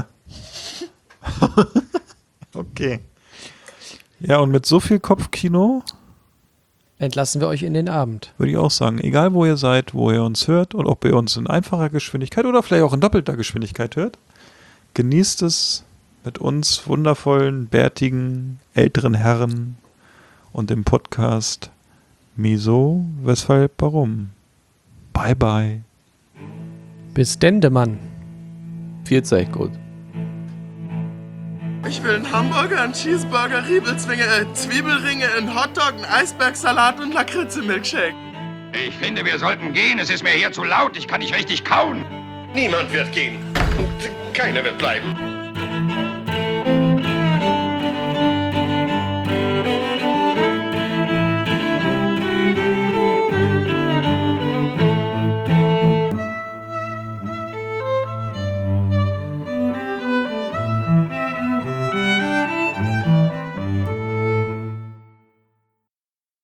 Okay. Ja, und mit so viel Kopfkino Entlassen wir euch in den Abend. würde ich auch sagen, egal wo ihr seid, wo ihr uns hört und ob ihr uns in einfacher Geschwindigkeit oder vielleicht auch in doppelter Geschwindigkeit hört, genießt es mit uns wundervollen, bärtigen, älteren Herren und dem Podcast Wieso, Weshalb, Warum. Bye, bye. Bis Dendemann. 40 gut. Ich will einen Hamburger, einen Cheeseburger, Riebelzwinge, Zwiebelringe, einen Hotdog, einen Eisbergsalat und Lakritze-Milkshake. Ich finde, wir sollten gehen. Es ist mir hier zu laut. Ich kann nicht richtig kauen. Niemand wird gehen. Und keiner wird bleiben.